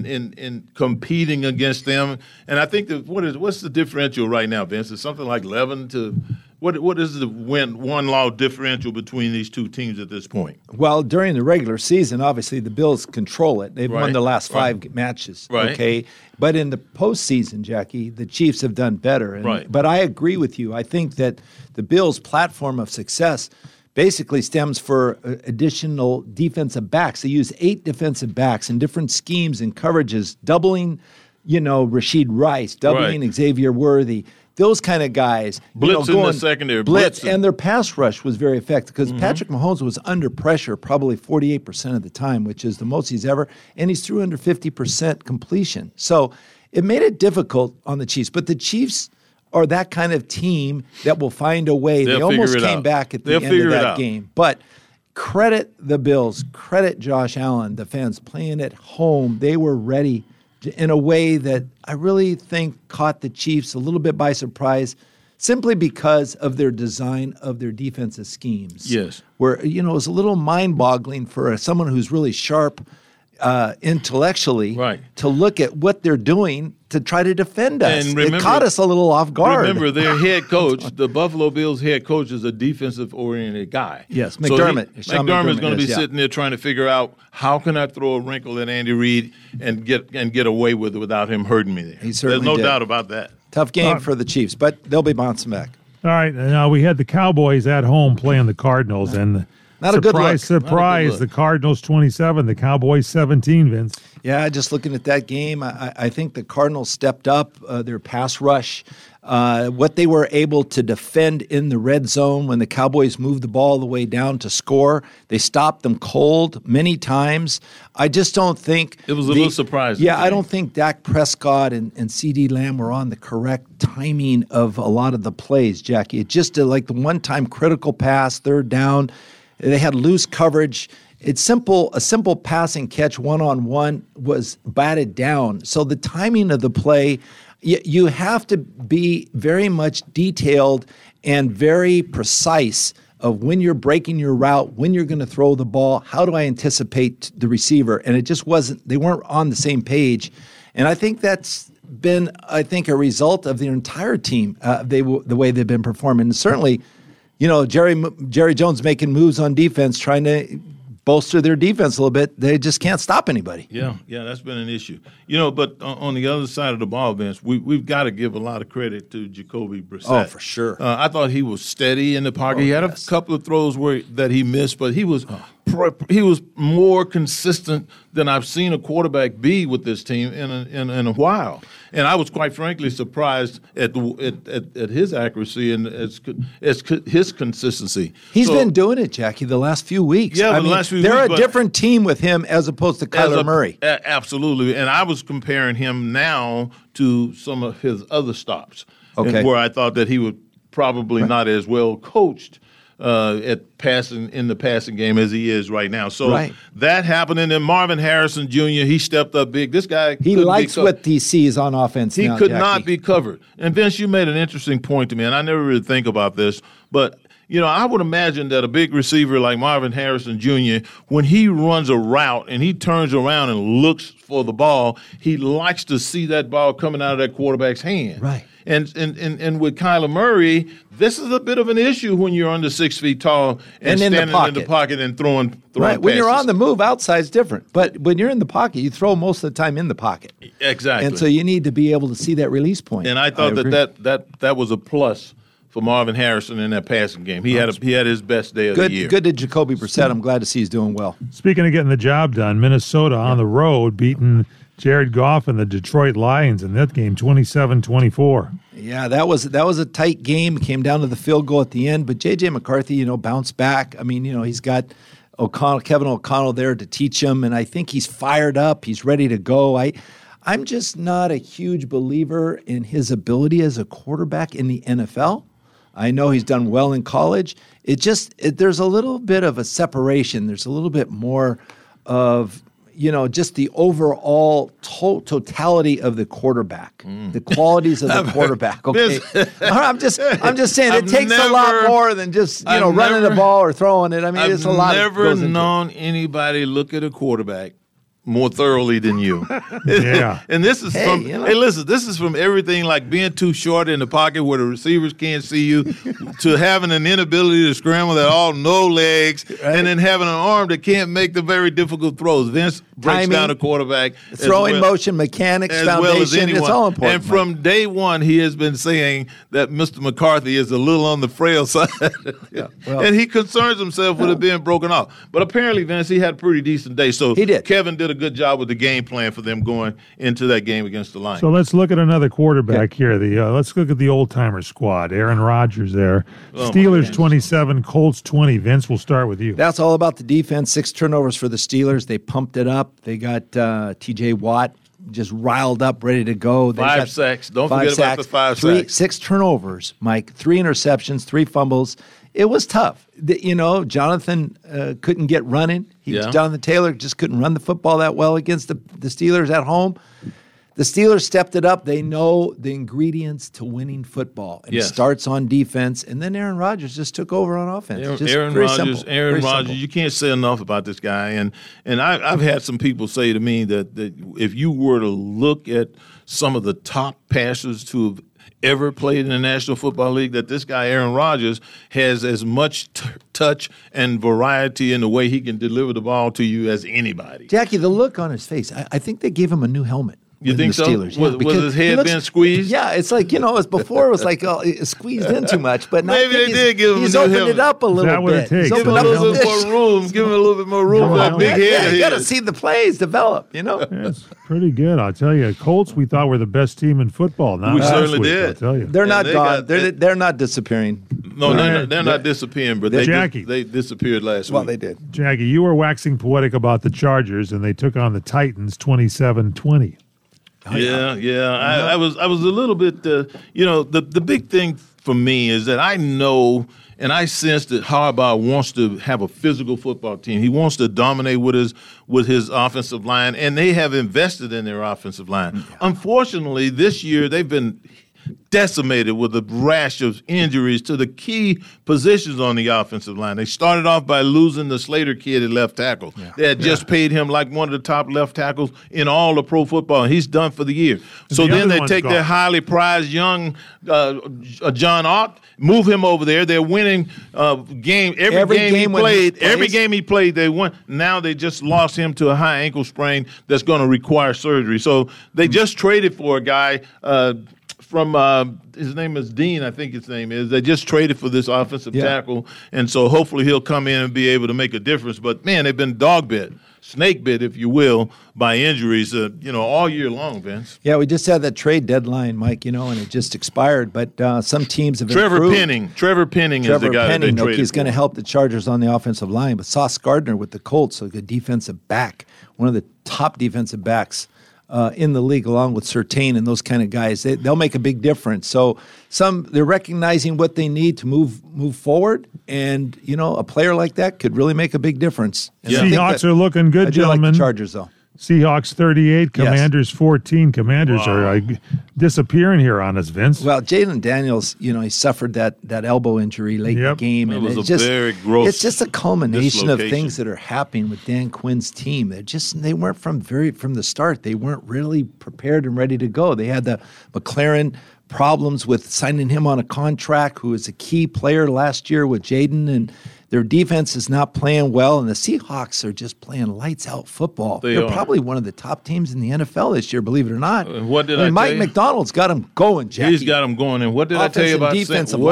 S3: in competing against them, and I think that what's the differential right now, Vince? It's something like 11 to what is the one-loss differential between these two teams at this point?
S4: Well, during the regular season, obviously the Bills control it. They've won the last 5 matches.
S3: Right.
S4: Okay, but in the postseason, Jackie, the Chiefs have done better. But I agree with you. I think that the Bills' platform of success basically stems for additional defensive backs. They use 8 defensive backs in different schemes and coverages, doubling, Rashid Rice, doubling Xavier Worthy, those kind of guys.
S3: Blitz in the secondary.
S4: Blitz, and their pass rush was very effective because Patrick Mahomes was under pressure probably 48% of the time, which is the most he's ever, and he's threw under 50% completion. So it made it difficult on the Chiefs, but the Chiefs are that kind of team that will find a way. They almost came back at the end of that game. But credit the Bills, credit Josh Allen, the fans playing at home. They were ready in a way that I really think caught the Chiefs a little bit by surprise simply because of their design of their defensive schemes.
S3: Yes.
S4: Where, it was a little mind-boggling for someone who's really sharp intellectually to look at what they're doing to try to defend us. And remember, it caught us a little off guard.
S3: Remember, their head coach, the Buffalo Bills head coach, is a defensive-oriented guy.
S4: Yes, McDermott.
S3: So McDermott's going to be sitting there trying to figure out how can I throw a wrinkle at Andy Reid and get away with it without him hurting me there. There's no doubt about that.
S4: Tough game for the Chiefs, but they'll be bouncing back.
S2: All right, now we had the Cowboys at home playing the Cardinals, and
S4: not a good look.
S2: Surprise, the Cardinals 27, the Cowboys 17, Vince.
S4: Yeah, just looking at that game, I think the Cardinals stepped up their pass rush, what they were able to defend in the red zone when the Cowboys moved the ball all the way down to score. They stopped them cold many times. I just don't think
S3: it was a little surprising.
S4: Yeah, I don't think Dak Prescott and CeeDee Lamb were on the correct timing of a lot of the plays, Jackie. It just like the one-time critical pass, third down. They had loose coverage. A simple passing catch one-on-one was batted down. So the timing of the play, you have to be very much detailed and very precise of when you're breaking your route, when you're going to throw the ball, how do I anticipate the receiver? And it just wasn't, they weren't on the same page. And I think that's been, a result of their entire team, the way they've been performing. And certainly, Jerry Jones making moves on defense, trying to bolster their defense a little bit. They just can't stop anybody.
S3: Yeah, that's been an issue. But on the other side of the ball, Vince, we've got to give a lot of credit to Jacoby Brissett.
S4: Oh, for sure.
S3: I thought he was steady in the pocket. He had a couple of throws that he missed, but he was more consistent than I've seen a quarterback be with this team in a while. And I was quite frankly surprised at his accuracy and his consistency.
S4: He's been doing it, Jackie, the last few weeks.
S3: Yeah, the last few
S4: weeks. They're
S3: a
S4: different team with him as opposed to Kyler Murray.
S3: Absolutely. And I was comparing him now to some of his other stops, where I thought that he was probably not as well coached at passing in the passing game as he is right now. So that happened, and then Marvin Harrison Jr. he stepped up big. This guy
S4: he likes what he sees on offense.
S3: He
S4: now,
S3: could
S4: Jackie.
S3: not be covered. And Vince, you made an interesting point to me, and I never really think about this, but. I would imagine that a big receiver like Marvin Harrison Jr., when he runs a route and he turns around and looks for the ball, he likes to see that ball coming out of that quarterback's hand.
S4: Right.
S3: And with Kyler Murray, this is a bit of an issue when you're under 6 feet tall and standing in the pocket and throwing
S4: right. When
S3: passes.
S4: you're on the move, outside's different. But when you're in the pocket, you throw most of the time in the pocket.
S3: Exactly.
S4: And so you need to be able to see that release point.
S3: And I thought that was a plus for Marvin Harrison in that passing game. He had his best day of the year.
S4: Good to Jacoby Brissett. I'm glad to see he's doing well.
S2: Speaking of getting the job done, Minnesota on the road beating Jared Goff and the Detroit Lions in that game 27-24.
S4: Yeah, that was a tight game. It came down to the field goal at the end, but J.J. McCarthy, bounced back. I mean, he's got Kevin O'Connell there to teach him, and I think he's fired up. He's ready to go. I'm just not a huge believer in his ability as a quarterback in the NFL. I know he's done well in college. There's a little bit of a separation. There's a little bit more of, just the overall totality of the quarterback, the qualities of the quarterback. Okay, I'm just saying it takes a lot more than just running the ball or throwing it. I mean, it's a lot.
S3: I've never known anybody look at a quarterback more thoroughly than you.
S2: Yeah.
S3: And this is this is from everything like being too short in the pocket where the receivers can't see you to having an inability to scramble at all, no legs, and then having an arm that can't make the very difficult throws. Vince breaks down a quarterback.
S4: Throwing motion, mechanics,
S3: as
S4: foundation,
S3: well as anyone.
S4: It's all important.
S3: And from day one, he has been saying that Mr. McCarthy is a little on the frail side. And he concerns himself with it being broken off. But apparently, Vince, he had a pretty decent day. So
S4: he did.
S3: Kevin did a good job with the game plan for them going into that game against the Lions.
S2: So let's look at another quarterback here. Let's look at the old-timer squad. Aaron Rodgers there. Steelers 27, Colts 20. Vince, we'll start with you.
S4: That's all about the defense. 6 turnovers for the Steelers. They pumped it up. They got T.J. Watt just riled up, ready to go. They
S3: 5 sacks. Don't forget about the 5 sacks.
S4: 6 turnovers, Mike. 3 interceptions, 3 fumbles. It was tough. Jonathan couldn't get running. Jonathan Taylor just couldn't run the football that well against the Steelers at home. The Steelers stepped it up. They know the ingredients to winning football. And it starts on defense. And then Aaron Rodgers just took over on offense.
S3: Aaron Rodgers, you can't say enough about this guy. And I've had some people say to me that if you were to look at some of the top passers to have ever played in the National Football League, that this guy, Aaron Rodgers, has as much touch and variety in the way he can deliver the ball to you as anybody.
S4: Jackie, the look on his face, I think they gave him a new helmet.
S3: You think so?
S4: Steelers.
S3: Was his head being squeezed?
S4: Yeah, it's like, as before it was like squeezed in too much. But
S3: maybe they did give him a new
S4: he's opened
S3: helmet.
S4: it up a little bit.
S2: It takes?
S3: Give him a little bit more room. Give him a little bit more room for that big head.
S4: You got to see the plays develop,
S2: It's pretty good, I'll tell you. Colts, we thought were the best team in football.
S3: We certainly did.
S2: I'll tell you.
S4: They're not gone. They're not disappearing.
S3: No, they're not disappearing, but they disappeared last week.
S4: Well, they did.
S2: Jackie, you were waxing poetic about the Chargers, and they took on the Titans 27-20.
S3: Oh, yeah. I was a little bit, the big thing for me is that I know and I sense that Harbaugh wants to have a physical football team. He wants to dominate with his offensive line, and they have invested in their offensive line. Yeah. Unfortunately, this year they've been decimated with a rash of injuries to the key positions on the offensive line. They started off by losing the Slater kid at left tackle. Yeah. They had just paid him like one of the top left tackles in all of pro football, and he's done for the year. So then they take their highly prized young John Ott, move him over there. They're winning game every game he played, they won. Now they just lost him to a high ankle sprain that's going to require surgery. So they just traded for a guy from his name is Dean, I think his name is. They just traded for this offensive tackle, and so hopefully he'll come in and be able to make a difference. But, man, they've been dog bit, snake bit, if you will, by injuries, all year long, Vince.
S4: Yeah, we just had that trade deadline, Mike, and it just expired. But some teams have
S3: Trevor
S4: improved.
S3: Penning is the guy that they traded
S4: he's
S3: for.
S4: going to help the Chargers on the offensive line. But Sauce Gardner with the Colts, so a defensive back, one of the top defensive backs in the league, along with Surtain and those kind of guys. They'll make a big difference. So they're recognizing what they need to move forward, and a player like that could really make a big difference. And
S2: Seahawks are looking good, gentlemen.
S4: Like the Chargers, though.
S2: Seahawks 38, Commanders 14. Commanders are disappearing here on us, Vince.
S4: Well, Jalen Daniels, he suffered that elbow injury late in the game, and
S3: it was very gross.
S4: It's just a culmination of things that are happening with Dan Quinn's team. They weren't from the start. They weren't really prepared and ready to go. They had the McLaren problems with signing him on a contract, who was a key player last year with Jaden, and their defense is not playing well, and the Seahawks are just playing lights-out football. They're probably one of the top teams in the NFL this year, believe it or not.
S3: What did I tell
S4: Mike
S3: you?
S4: McDonald's got them going, Jackie.
S3: He's got them going. And what did I tell you about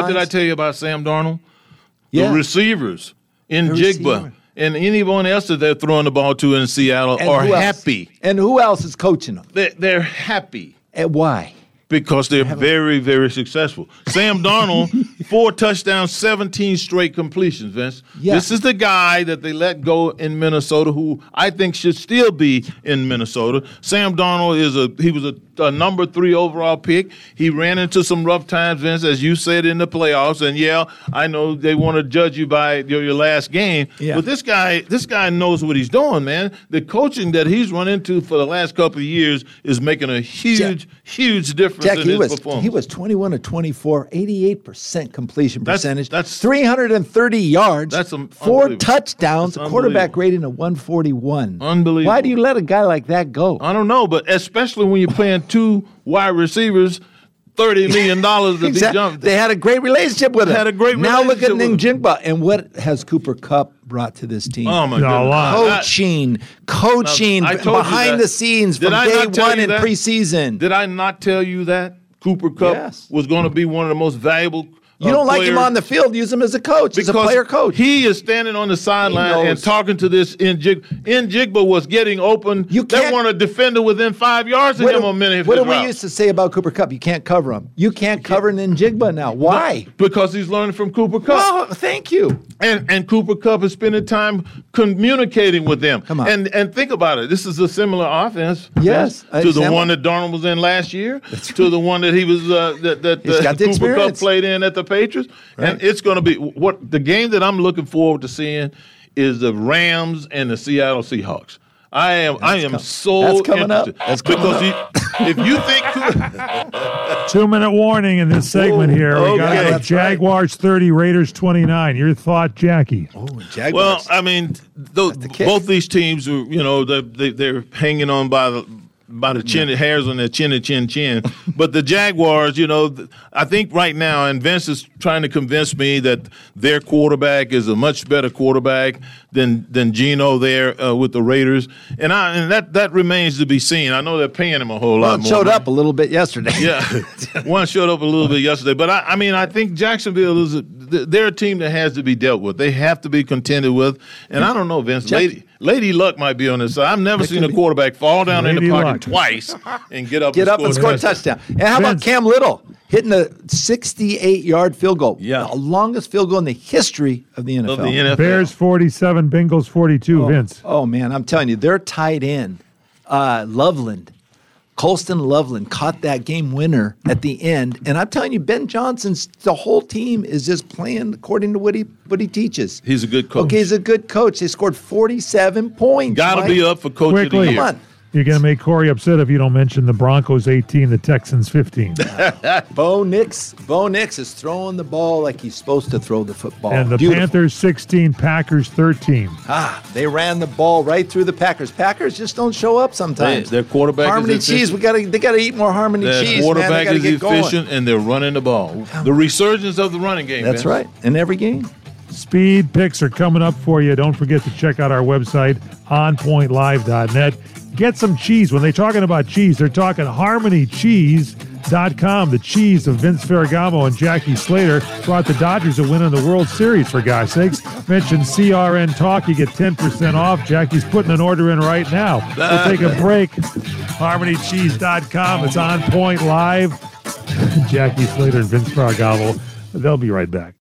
S3: Sam Darnold?
S4: Yeah.
S3: The receivers in Jigba and anyone else that they're throwing the ball to in Seattle are happy.
S4: And who else is coaching them?
S3: They're happy.
S4: And why?
S3: Because they're very, very successful. Sam Darnold, 4 touchdowns, 17 straight completions, Vince. Yeah. This is the guy that they let go in Minnesota, who I think should still be in Minnesota. Sam Darnold he was a number 3 overall pick. He ran into some rough times, Vince, as you said, in the playoffs. And I know they want to judge you by your last game. Yeah. But this guy knows what he's doing, man. The coaching that he's run into for the last couple of years is making a huge difference.
S4: Jack,
S3: in his performance.
S4: He was 21 of 24, 88% completion percentage. That's 330 yards.
S3: That's
S4: 4 touchdowns, a quarterback rating of 141.
S3: Unbelievable.
S4: Why do you let a guy like that go?
S3: I don't know, but especially when you're playing 2 wide receivers, $30 million to be jumped.
S4: They had a great relationship with him. Now look at Njigba and what has Cooper Kupp brought to this team.
S3: Oh, my goodness.
S4: Coaching behind the scenes from day one in preseason.
S3: Did I not tell you that Cooper Kupp was going to be one of the most valuable
S4: You don't like him on the field, use him as a coach, as a player coach.
S3: He is standing on the sideline and talking to this Njigba was getting open. They want a defender within 5 yards of him a minute.
S4: What did we used to say about Cooper Kupp? You can't cover him. You can't cover Njigba now. Why?
S3: Because he's learning from Cooper Kupp.
S4: Oh, thank you.
S3: And Cooper Kupp is spending time communicating with them.
S4: Come on.
S3: And think about it. This is a similar offense.
S4: Yes.
S3: To the one that Darnold was in last year, to the one that he was that Cooper Kupp played in at the Patriots. Right. And it's going to be the game that I'm looking forward to seeing is the Rams and the Seattle Seahawks. I am so
S4: that's coming
S3: interested.
S4: Up. That's coming
S3: because
S4: up.
S3: If you think
S2: 2-minute warning in this segment here. We got Jaguars 30, Raiders 29. Your thought, Jackie?
S4: Oh, Jaguars.
S3: Well, I mean, both these teams are, they're hanging on by the chin, hairs on their chin. But the Jaguars, I think right now, and Vince is trying to convince me that their quarterback is a much better quarterback than Geno there with the Raiders, and that remains to be seen. I know they're paying him a whole lot more.
S4: Showed up a little bit yesterday.
S3: Yeah, one showed up a little bit yesterday, but I think Jacksonville they're a team that has to be dealt with. They have to be contended with, and I don't know, Vince. Lady Luck might be on this side. I've never seen a quarterback fall down in the pocket twice and get up and
S4: score a touchdown. And how about Cam Little hitting a 68-yard field goal? Yeah, the longest field goal in the history of the NFL.
S2: Bears 47, Bengals 42. Vince.
S4: Oh man, I'm telling you, they're tied in. Colston Loveland caught that game winner at the end, and I'm telling you, Ben Johnson's the whole team is just playing according to what he teaches.
S3: He's a good coach.
S4: Okay, he's a good coach. They scored 47 points.
S3: Got to be up for coach of the year.
S4: Come on.
S2: You're going to make Corey upset if you don't mention the Broncos 18, the Texans 15.
S4: Bo Nix is throwing the ball like he's supposed to throw the football.
S2: And the Panthers 16, Packers 13.
S4: They ran the ball right through the Packers. Packers just don't show up sometimes.
S3: Their quarterback
S4: Harmony
S3: is
S4: cheese. They got to eat more Harmony cheese.
S3: Their quarterback
S4: is
S3: efficient, and they're running the ball. The resurgence of the running game.
S4: That's right. In every game.
S2: Speed picks are coming up for you. Don't forget to check out our website, onpointlive.net. Get some cheese. When they're talking about cheese, they're talking HarmonyCheese.com. The cheese of Vince Ferragamo and Jackie Slater brought the Dodgers a win in the World Series, for God's sakes. Mention CRN Talk. You get 10% off. Jackie's putting an order in right now. We'll take a break. HarmonyCheese.com. It's On Point Live. Jackie Slater and Vince Ferragamo. They'll be right back.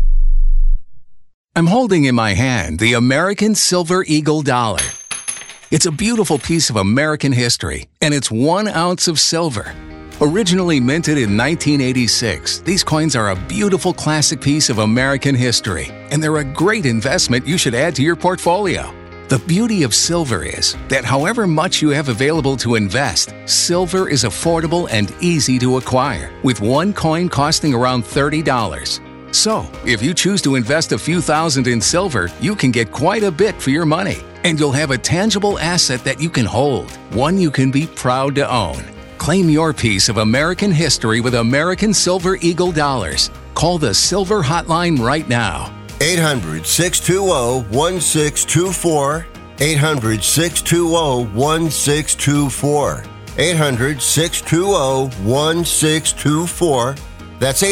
S16: I'm holding in my hand the American Silver Eagle dollar. It's a beautiful piece of American history, and it's 1 ounce of silver. Originally minted in 1986, these coins are a beautiful classic piece of American history, and they're a great investment you should add to your portfolio. The beauty of silver is that however much you have available to invest, silver is affordable and easy to acquire, with one coin costing around $30. So, if you choose to invest a few thousand in silver, you can get quite a bit for your money, and you'll have a tangible asset that you can hold, one you can be proud to own. Claim your piece of American history with American Silver Eagle dollars. Call the Silver Hotline right now.
S7: 800-620-1624. 800-620-1624. 800-620-1624. That's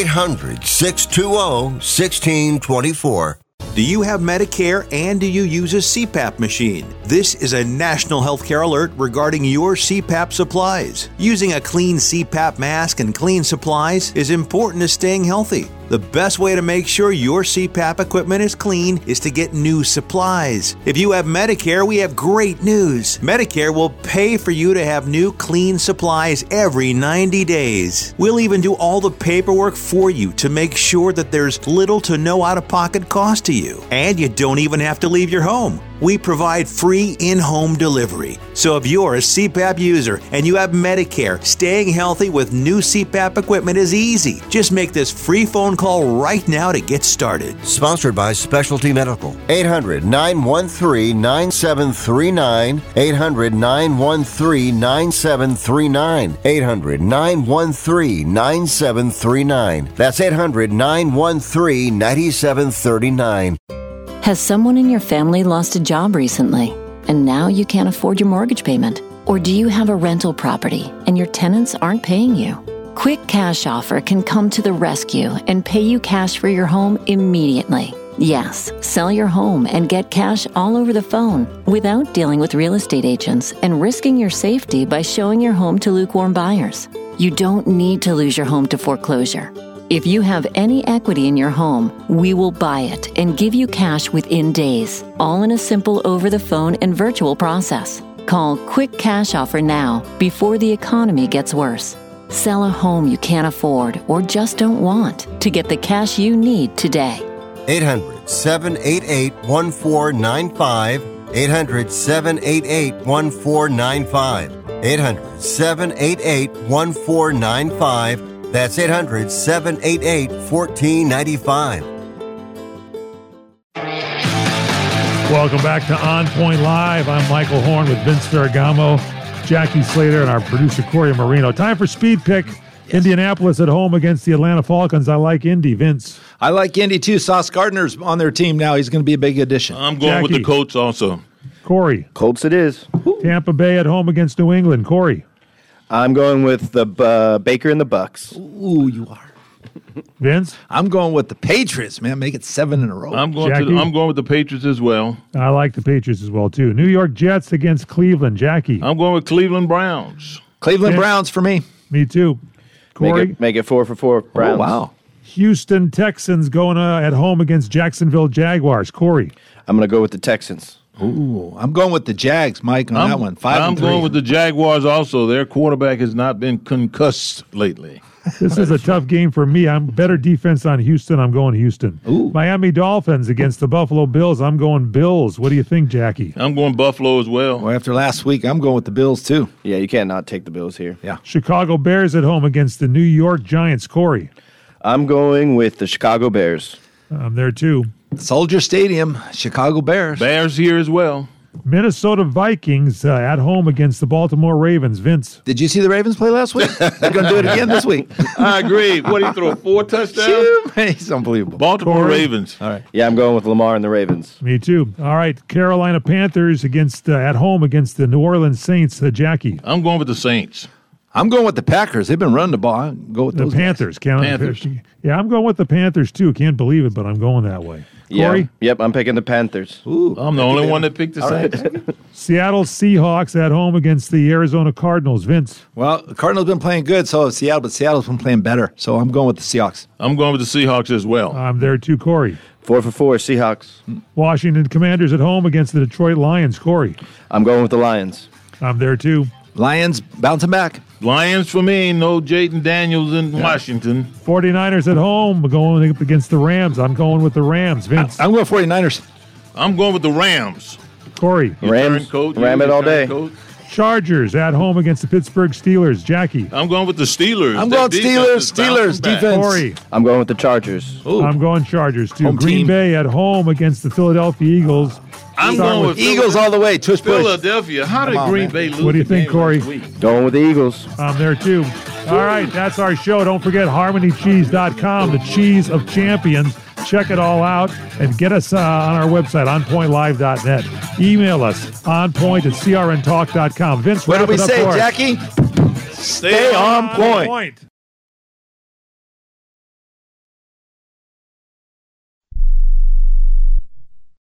S7: 800-620-1624.
S17: Do you have Medicare and do you use a CPAP machine? This is a national healthcare alert regarding your CPAP supplies. Using a clean CPAP mask and clean supplies is important to staying healthy. The best way to make sure your CPAP equipment is clean is to get new supplies. If you have Medicare, we have great news. Medicare will pay for you to have new clean supplies every 90 days. We'll even do all the paperwork for you to make sure that there's little to no out-of-pocket cost to you. And you don't even have to leave your home. We provide free in-home delivery. So if you're a CPAP user and you have Medicare, staying healthy with new CPAP equipment is easy. Just make this free phone call right now to get started.
S7: Sponsored by Specialty Medical. 800-913-9739. 800-913-9739. 800-913-9739. That's 800-913-9739.
S18: Has someone in your family lost a job recently, and now you can't afford your mortgage payment? Or do you have a rental property and your tenants aren't paying you? Quick Cash Offer can come to the rescue and pay you cash for your home immediately. Yes, sell your home and get cash all over the phone without dealing with real estate agents and risking your safety by showing your home to lukewarm buyers. You don't need to lose your home to foreclosure. If you have any equity in your home, we will buy it and give you cash within days, all in a simple over-the-phone and virtual process. Call Quick Cash Offer now before the economy gets worse. Sell a home you can't afford or just don't want to get the cash you need today.
S7: 800-788-1495. 800-788-1495. 800-788-1495. That's 800-788-1495.
S2: Welcome back to On Point Live. I'm Michael Horn with Vince Ferragamo, Jackie Slater, and our producer Corey Marino. Time for Speed Pick. Yes. Indianapolis at home against the Atlanta Falcons. I like Indy, Vince.
S4: I like Indy too. Sauce Gardner's on their team now. He's going to be a big addition.
S3: I'm going with the Colts also.
S2: Corey.
S10: Colts it is.
S2: Tampa Bay at home against New England. Corey.
S10: I'm going with the Baker and the Bucks.
S4: Ooh, you are.
S2: Vince?
S4: I'm going with the Patriots, man. Make it 7 in a row.
S3: I'm going with the Patriots as well.
S2: I like the Patriots as well, too. New York Jets against Cleveland. Jackie?
S3: I'm going with Cleveland Browns.
S4: Cleveland Browns for me.
S2: Me, too. Corey?
S10: Make it 4 for 4 Browns.
S4: Oh, wow.
S2: Houston Texans going at home against Jacksonville Jaguars. Corey?
S10: I'm going to go with the Texans.
S4: Ooh, I'm going with the Jags, Mike, on that one. 5-3.
S3: I'm going with the Jaguars also. Their quarterback has not been concussed lately.
S2: This is a tough game for me. I'm better defense on Houston. I'm going Houston.
S4: Ooh.
S2: Miami Dolphins against the Buffalo Bills. I'm going Bills. What do you think, Jackie?
S3: I'm going Buffalo as well.
S4: Well, after last week, I'm going with the Bills too.
S10: Yeah, you can't not take the Bills here.
S4: Yeah.
S2: Chicago Bears at home against the New York Giants. Corey?
S10: I'm going with the Chicago Bears.
S2: I'm there too.
S4: Soldier Stadium, Chicago Bears.
S3: Bears here as well.
S2: Minnesota Vikings at home against the Baltimore Ravens. Vince?
S4: Did you see the Ravens play last week? They're going to do it again this week.
S3: I agree. What, he threw 4 touchdowns?
S4: He's unbelievable.
S3: Baltimore Ravens.
S4: All right.
S10: Yeah, I'm going with Lamar and the Ravens.
S2: Me too. All right. Carolina Panthers against at home against the New Orleans Saints. Jackie?
S3: I'm going with the Saints.
S4: I'm going with the Packers. They've been running the ball. I'll go with
S2: the
S4: those
S2: Panthers.
S3: Panthers.
S2: Yeah, I'm going with the Panthers too. Can't believe it, but I'm going that way. Corey?
S10: Yep, I'm picking the Panthers.
S4: Ooh,
S3: I'm the only one that picked the Saints.
S2: Seattle Seahawks at home against the Arizona Cardinals. Vince?
S4: Well, the Cardinals been playing good, so have Seattle, but Seattle's been playing better. So I'm going with the Seahawks.
S3: I'm going with the Seahawks as well.
S2: I'm there too, Corey.
S10: 4 for 4, Seahawks.
S2: Washington Commanders at home against the Detroit Lions. Corey?
S10: I'm going with the Lions.
S2: I'm there too.
S4: Lions bouncing back.
S3: Lions for me. No Jaden Daniels in Washington.
S2: 49ers at home going up against the Rams. I'm going with the Rams. Vince?
S4: I'm going 49ers.
S3: I'm going with the Rams.
S2: Corey?
S10: Rams. Ram it all day.
S2: Chargers at home against the Pittsburgh Steelers. Jackie?
S3: I'm going with the Steelers.
S4: I'm going Steelers defense.
S2: Corey?
S10: I'm going with the Chargers.
S4: Ooh.
S2: I'm going Chargers too.
S4: Home
S2: Green
S4: team.
S2: Bay at home against the Philadelphia Eagles.
S3: I'm going with
S4: Eagles all the way. Tush push.
S3: Philadelphia. How did Green Bay lose?
S2: What do you think, Corey?
S10: Going with the Eagles.
S2: I'm there too. All right, that's our show. Don't forget HarmonyCheese.com, the cheese of champions. Check it all out and get us on our website, onpointlive.net. Email us, onpoint@crntalk.com. Vince,
S4: What
S2: wrap
S4: do we
S2: it up
S4: say,
S2: for us.
S4: Jackie?
S3: Stay
S4: on point.